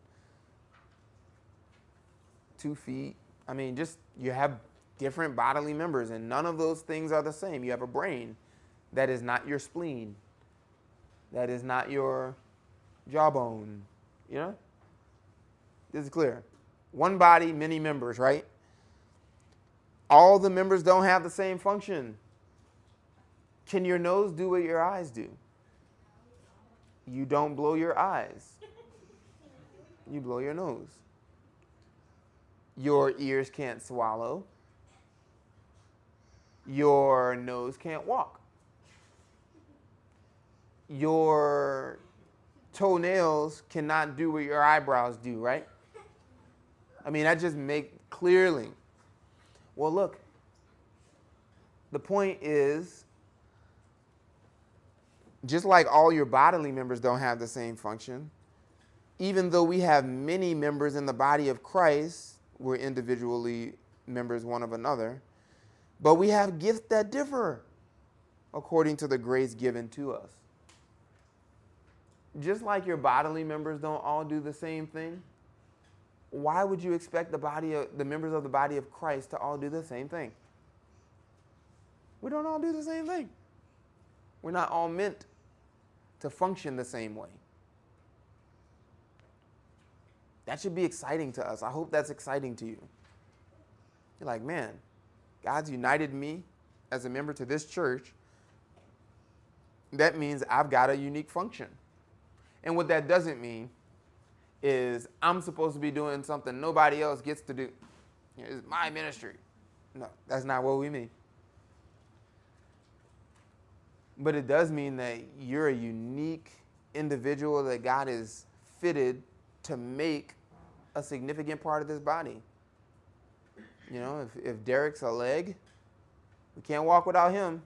2 feet. I mean, just you have different bodily members, and none of those things are the same. You have a brain. That is not your spleen. That is not your jawbone. You know? This is clear. One body, many members, right? All the members don't have the same function. Can your nose do what your eyes do? You don't blow your eyes. You blow your nose. Your ears can't swallow. Your nose can't walk. Your toenails cannot do what your eyebrows do, right? I mean, I just make clearly. Well, look, the point is, just like all your bodily members don't have the same function, even though we have many members in the body of Christ, we're individually members one of another, but we have gifts that differ according to the grace given to us. Just like your bodily members don't all do the same thing, why would you expect the members of the body of Christ to all do the same thing? We don't all do the same thing. We're not all meant to function the same way. That should be exciting to us. I hope that's exciting to you. You're like, man, God's united me as a member to this church. That means I've got a unique function. And what that doesn't mean is I'm supposed to be doing something nobody else gets to do. It's my ministry. No, that's not what we mean. But it does mean that you're a unique individual that God is fitted to make a significant part of this body. You know, if Derek's a leg, we can't walk without him.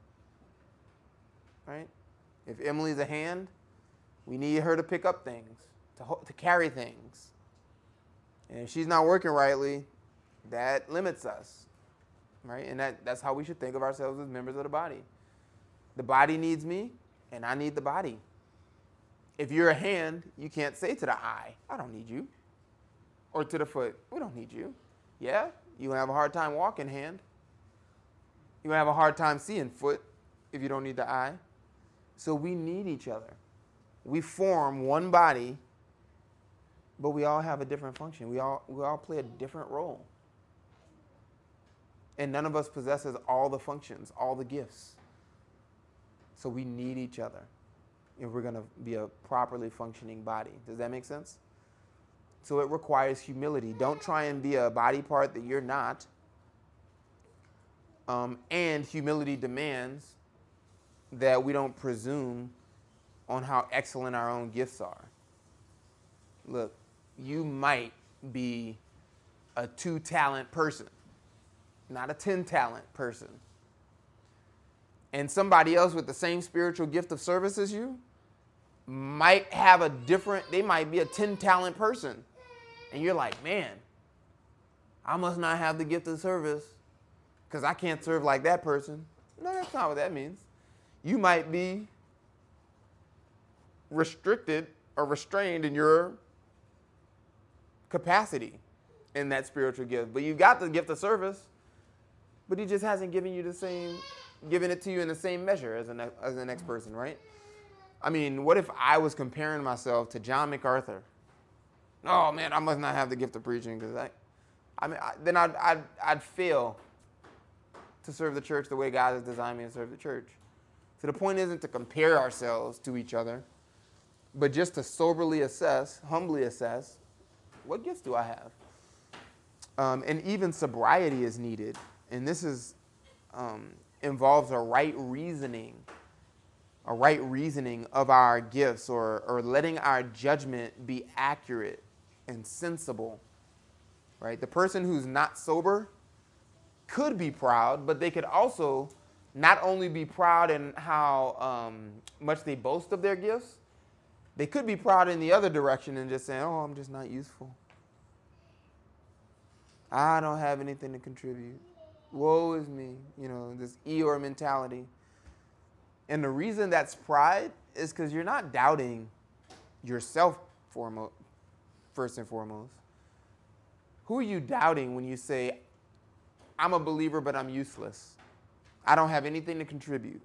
Right? If Emily's a hand, we need her to pick up things, to carry things. And if she's not working rightly, that limits us. Right? And that's how we should think of ourselves as members of the body. The body needs me, and I need the body. If you're a hand, you can't say to the eye, I don't need you. Or to the foot, we don't need you. Yeah, you're going to have a hard time walking, hand. You're going to have a hard time seeing, foot, if you don't need the eye. So we need each other. We form one body, but we all have a different function. We all play a different role. And none of us possesses all the functions, all the gifts. So we need each other if we're going to be a properly functioning body. Does that make sense? So it requires humility. Don't try and be a body part that you're not. And humility demands that we don't presume on how excellent our own gifts are. Look, you might be a 2-talent person, not a 10-talent person. And somebody else with the same spiritual gift of service as you might have they might be a 10-talent person. And you're like, man, I must not have the gift of service because I can't serve like that person. No, that's not what that means. You might be restricted or restrained in your capacity in that spiritual gift. But you've got the gift of service, but he just hasn't given it to you in the same measure as the next person, right? I mean, what if I was comparing myself to John MacArthur? Oh man, I must not have the gift of preaching because then I'd fail to serve the church the way God has designed me to serve the church. So the point isn't to compare ourselves to each other, but just to soberly assess, humbly assess, what gifts do I have? And even sobriety is needed, and this involves a right reasoning of our gifts, or letting our judgment be accurate and sensible, right? The person who's not sober could be proud, but they could also not only be proud in how much they boast of their gifts, they could be proud in the other direction and just saying, oh, I'm just not useful. I don't have anything to contribute. Woe is me, this Eeyore mentality. And the reason that's pride is because you're not doubting yourself first and foremost. Who are you doubting when you say, I'm a believer, but I'm useless? I don't have anything to contribute.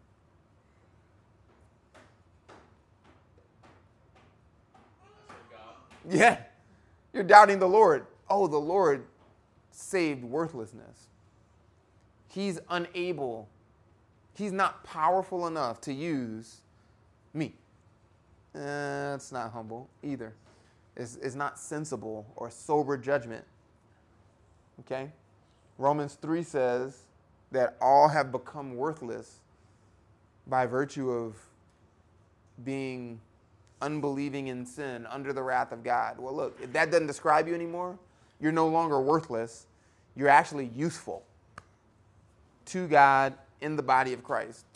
Yeah, you're doubting the Lord. Oh, the Lord saved worthlessness. He's unable. He's not powerful enough to use me. It's not humble either. It's not sensible or sober judgment. Okay? Romans 3 says that all have become worthless by virtue of being unbelieving in sin under the wrath of God. Well, look, if that doesn't describe you anymore, you're no longer worthless. You're actually useful to God in the body of Christ.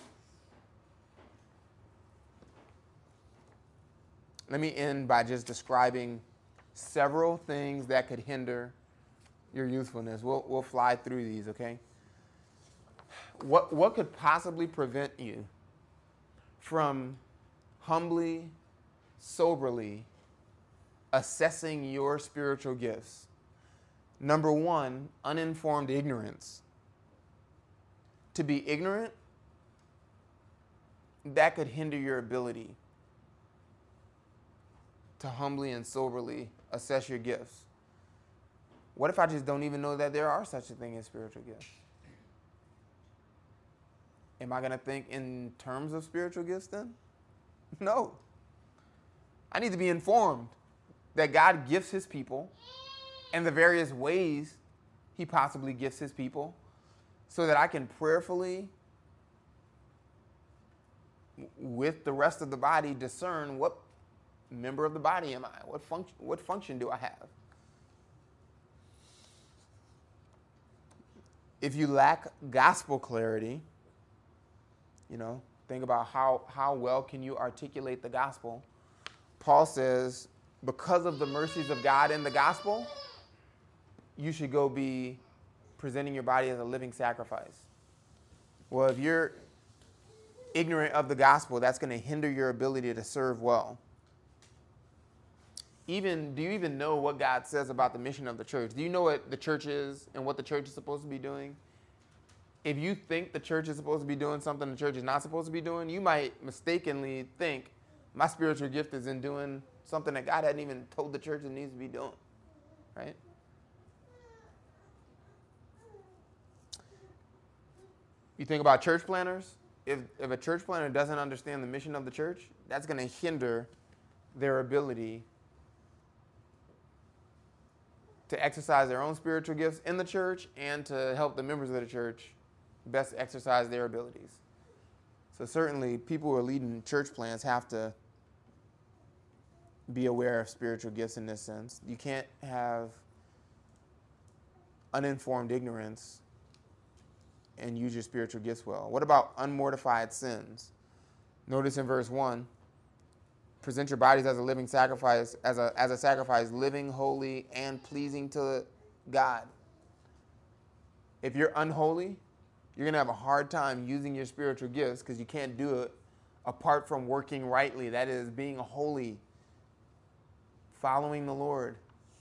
Let me end by just describing several things that could hinder your youthfulness. We'll fly through these, okay? What could possibly prevent you from humbly soberly assessing your spiritual gifts. Number one, uninformed ignorance. To be ignorant, that could hinder your ability to humbly and soberly assess your gifts. What if I just don't even know that there are such a thing as spiritual gifts? Am I going to think in terms of spiritual gifts then? No. I need to be informed that God gifts his people and the various ways he possibly gifts his people so that I can prayerfully, with the rest of the body, discern what member of the body am I? What function do I have? If you lack gospel clarity, think about how well can you articulate the gospel. Paul says, because of the mercies of God in the gospel, you should go be presenting your body as a living sacrifice. Well, if you're ignorant of the gospel, that's going to hinder your ability to serve well. Do you even know what God says about the mission of the church? Do you know what the church is and what the church is supposed to be doing? If you think the church is supposed to be doing something the church is not supposed to be doing, you might mistakenly think my spiritual gift is in doing something that God hadn't even told the church it needs to be doing, right? You think about church planners. If a church planner doesn't understand the mission of the church, that's going to hinder their ability to exercise their own spiritual gifts in the church and to help the members of the church best exercise their abilities. So certainly people who are leading church plans have to be aware of spiritual gifts in this sense. You can't have uninformed ignorance and use your spiritual gifts well. What about unmortified sins? Notice in verse 1, present your bodies as a living sacrifice, as a sacrifice, living, holy, and pleasing to God. If you're unholy, you're going to have a hard time using your spiritual gifts because you can't do it apart from working rightly. That is, being holy, following the Lord.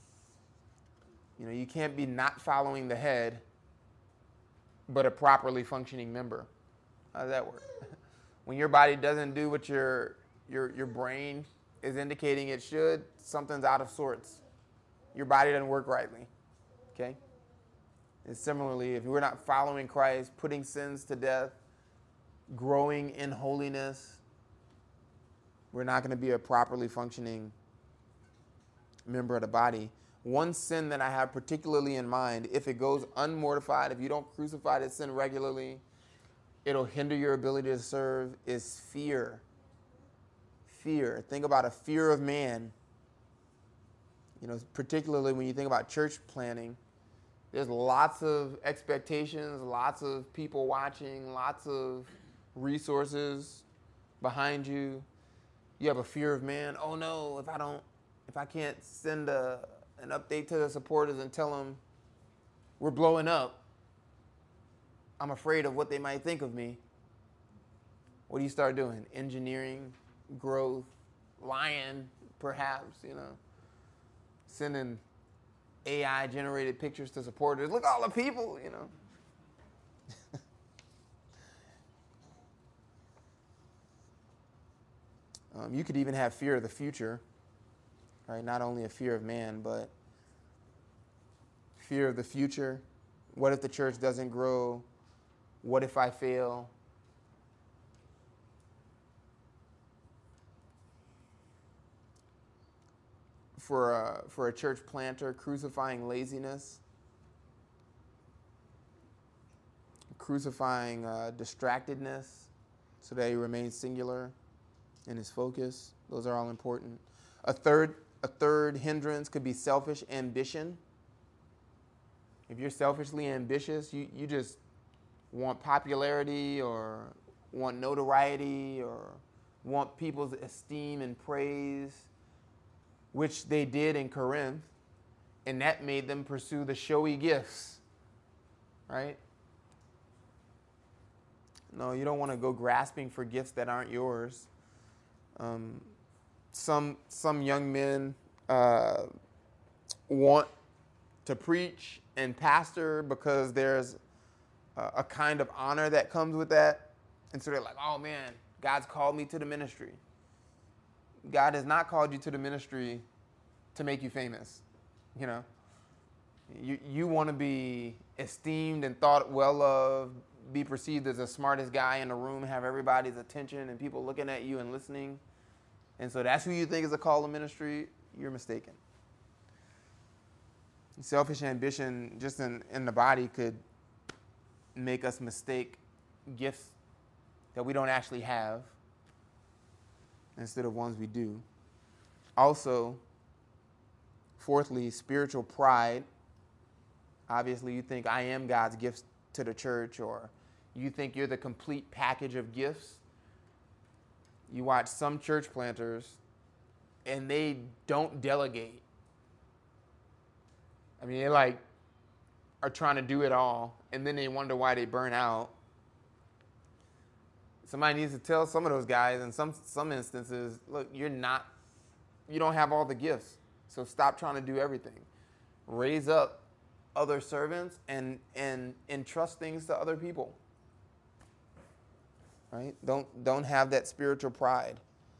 You can't be not following the head, but a properly functioning member. How does that work? When your body doesn't do what your brain is indicating it should, something's out of sorts. Your body doesn't work rightly. Okay? And similarly, if we're not following Christ, putting sins to death, growing in holiness, we're not going to be a properly functioning member of the body. One sin that I have particularly in mind, if it goes unmortified, if you don't crucify this sin regularly, it'll hinder your ability to serve, is fear. Fear. Think about a fear of man. Particularly when you think about church planning, there's lots of expectations, lots of people watching, lots of resources behind you. You have a fear of man. Oh no, if I can't send an update to the supporters and tell them we're blowing up, I'm afraid of what they might think of me. What do you start doing? Engineering, growth, lying, perhaps, sending AI-generated pictures to supporters. Look, all the people, You could even have fear of the future, right? Not only a fear of man, but fear of the future. What if the church doesn't grow? What if I fail? For a church planter, crucifying laziness, crucifying distractedness so that he remains singular in his focus. Those are all important. A third hindrance could be selfish ambition. If you're selfishly ambitious, you just want popularity or want notoriety or want people's esteem and praise, which they did in Corinth, and that made them pursue the showy gifts, right? No, you don't want to go grasping for gifts that aren't yours. some young men want to preach and pastor because there's a kind of honor that comes with that. And so they're like, oh man, God's called me to the ministry. God has not called you to the ministry to make you famous. You know, you want to be esteemed and thought well of, be perceived as the smartest guy in the room, have everybody's attention and people looking at you and listening. And so that's who you think is a call to ministry. You're mistaken. Selfish ambition just in the body could make us mistake gifts that we don't actually have instead of ones we do. Also, fourthly, spiritual pride. Obviously, you think I am God's gifts to the church, or you think you're the complete package of gifts. You watch some church planters and they don't delegate. I mean, they like are trying to do it all, and then they wonder why they burn out. Somebody needs to tell some of those guys in some instances, look, you don't have all the gifts, so stop trying to do everything. Raise up other servants and entrust things to other people. Right? Don't have that spiritual pride.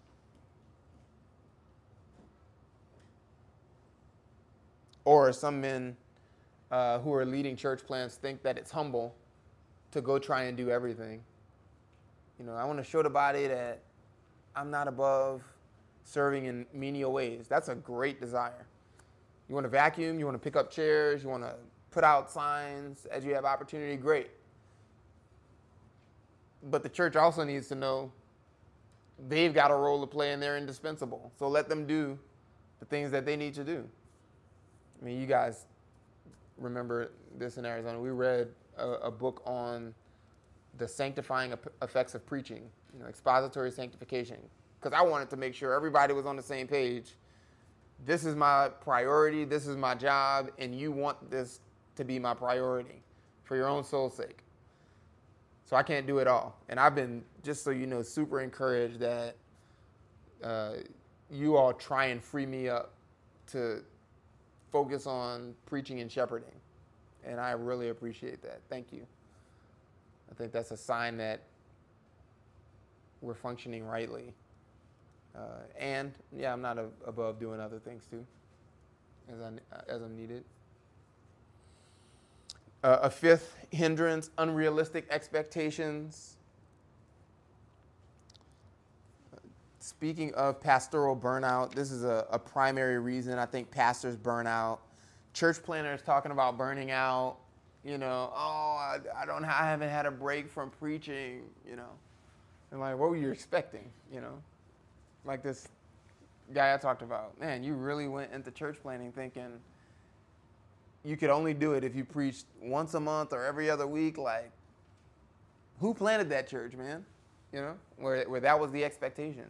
Or some men who are leading church plants think that it's humble to go try and do everything. You know, I want to show the body that I'm not above serving in menial ways. That's a great desire. You want to vacuum, you want to pick up chairs, you want to put out signs as you have opportunity, great. But the church also needs to know they've got a role to play and they're indispensable. So let them do the things that they need to do. I mean, you guys remember this in Arizona. We read a book on the sanctifying effects of preaching, you know, expository sanctification, because I wanted to make sure everybody was on the same page. This is my priority, this is my job, and you want this to be my priority for your own soul's sake. So I can't do it all. And I've been, just so you know, super encouraged that you all try and free me up to focus on preaching and shepherding. And I really appreciate that. Thank you. I think that's a sign that we're functioning rightly. And yeah, I'm not above doing other things too, as I'm needed. A fifth hindrance, unrealistic expectations. Speaking of pastoral burnout, this is a primary reason I think pastors burn out. Church planners talking about burning out. You know, oh, I haven't had a break from preaching. You know, and like, what were you expecting? You know, like this guy I talked about. Man, you really went into church planning thinking you could only do it if you preached once a month or every other week. Like, who planted that church, man? You know, where that was the expectation.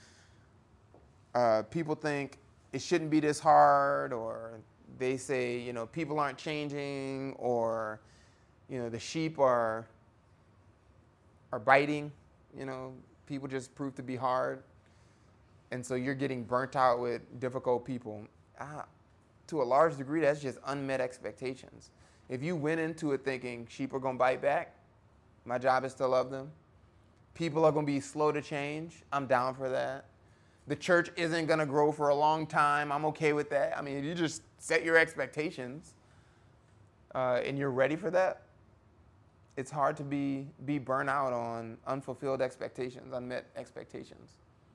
People think it shouldn't be this hard, or they say, you know, people aren't changing, or, you know, the sheep are biting. You know, people just prove to be hard. And so you're getting burnt out with difficult people. To a large degree, that's just unmet expectations. If you went into it thinking sheep are going to bite back, my job is to love them. People are going to be slow to change. I'm down for that. The church isn't going to grow for a long time. I'm okay with that. I mean, if you just set your expectations and you're ready for that, it's hard to be burnt out on unfulfilled expectations, unmet expectations.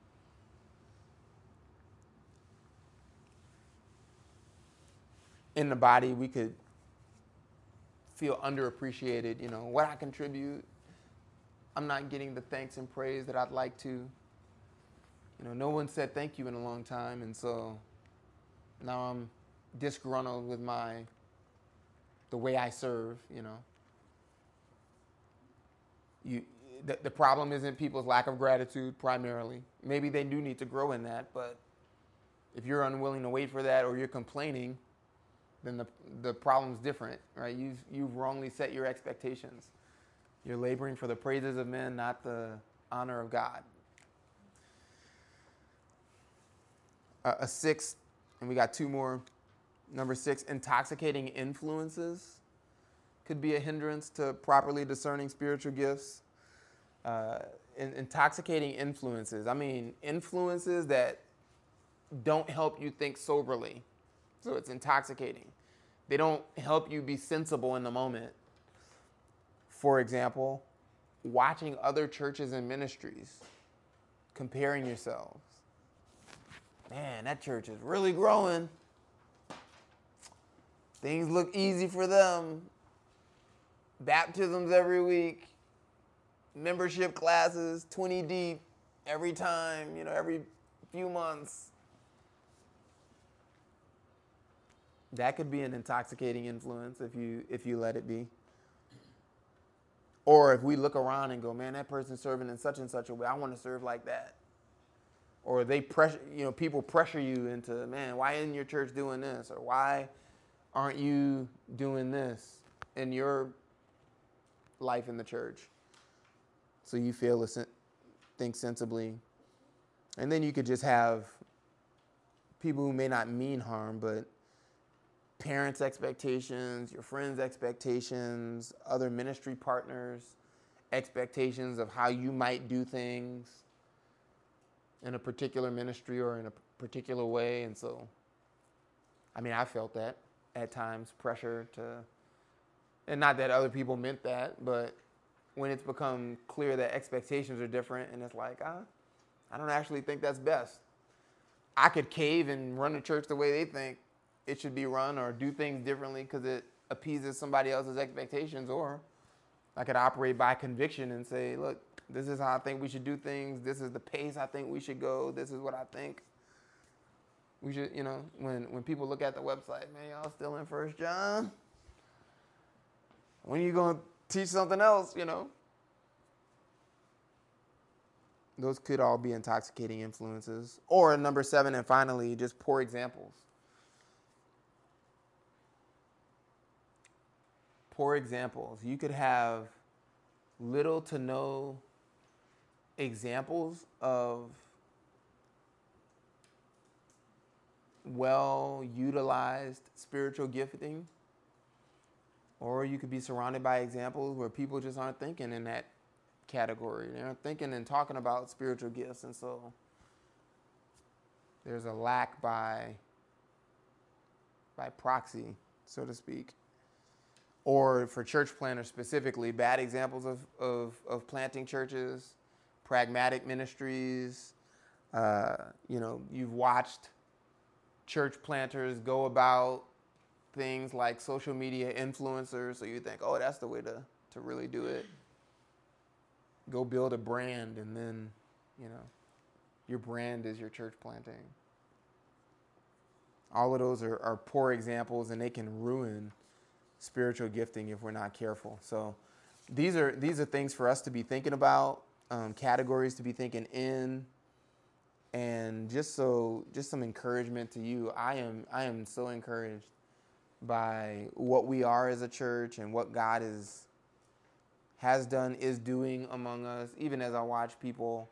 In the body, we could feel underappreciated. You know, what I contribute, I'm not getting the thanks and praise that I'd like to. You know, no one said thank you in a long time, and so now I'm disgruntled with the way I serve. You know, the problem isn't people's lack of gratitude primarily. Maybe they do need to grow in that, but if you're unwilling to wait for that, or you're complaining, then the problem's different, right? You've wrongly set your expectations. You're laboring for the praises of men, not the honor of God. A sixth, and we got two more. Number 6, intoxicating influences could be a hindrance to properly discerning spiritual gifts. Intoxicating influences. I mean, influences that don't help you think soberly. So it's intoxicating. They don't help you be sensible in the moment. For example, watching other churches and ministries, comparing yourselves. Man, that church is really growing. Things look easy for them. Baptisms every week. Membership classes, 20 deep, every time, every few months. That could be an intoxicating influence if you let it be. Or if we look around and go, man, that person's serving in such and such a way, I want to serve like that. Or they pressure, people pressure you into, man, why isn't your church doing this? Or why aren't you doing this in your life in the church? So you fail to think sensibly. And then you could just have people who may not mean harm, but parents' expectations, your friends' expectations, other ministry partners' expectations of how you might do things in a particular ministry or in a particular way. And so, I felt that at times, pressure to, and not that other people meant that, but when it's become clear that expectations are different and it's like, I don't actually think that's best. I could cave and run the church the way they think it should be run, or do things differently because it appeases somebody else's expectations, or I could operate by conviction and say, look, this is how I think we should do things. This is the pace I think we should go. This is what I think we should, when people look at the website, man, y'all still in 1 John? When are you going to teach something else, Those could all be intoxicating influences. Or number 7, and finally, just poor examples. Poor examples. You could have little to no examples of well-utilized spiritual gifting, or you could be surrounded by examples where people just aren't thinking in that category. They aren't thinking and talking about spiritual gifts, and so there's a lack by proxy, so to speak. Or for church planters specifically, bad examples of planting churches, pragmatic ministries. You've watched church planters go about things like social media influencers, so you think, oh, that's the way to really do it. Go build a brand, and then, your brand is your church planting. All of those are poor examples, and they can ruin spiritual gifting if we're not careful. So these are things for us to be thinking about, categories to be thinking in, and just some encouragement to you. I am so encouraged by what we are as a church and what God has done, is doing among us, even as I watch people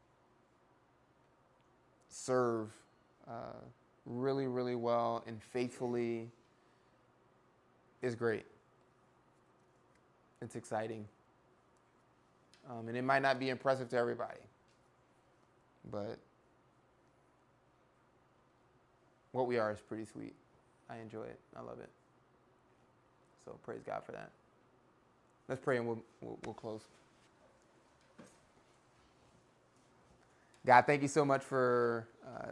serve really, really well and faithfully. Is great. It's exciting. And it might not be impressive to everybody, but what we are is pretty sweet. I enjoy it. I love it. So praise God for that. Let's pray and we'll close. God, thank you so much for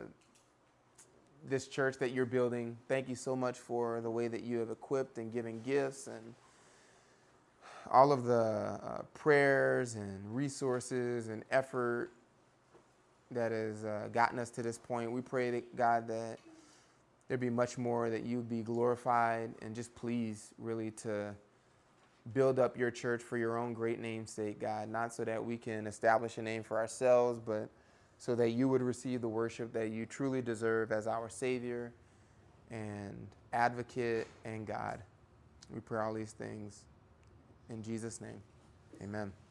this church that you're building. Thank you so much for the way that you have equipped and given gifts, and all of the prayers and resources and effort that has gotten us to this point. We pray that, God, that there be much more, that you be glorified, and just please really to build up your church for your own great name's sake, God, not so that we can establish a name for ourselves, but so that you would receive the worship that you truly deserve as our Savior and advocate and God. We pray all these things in Jesus' name. Amen.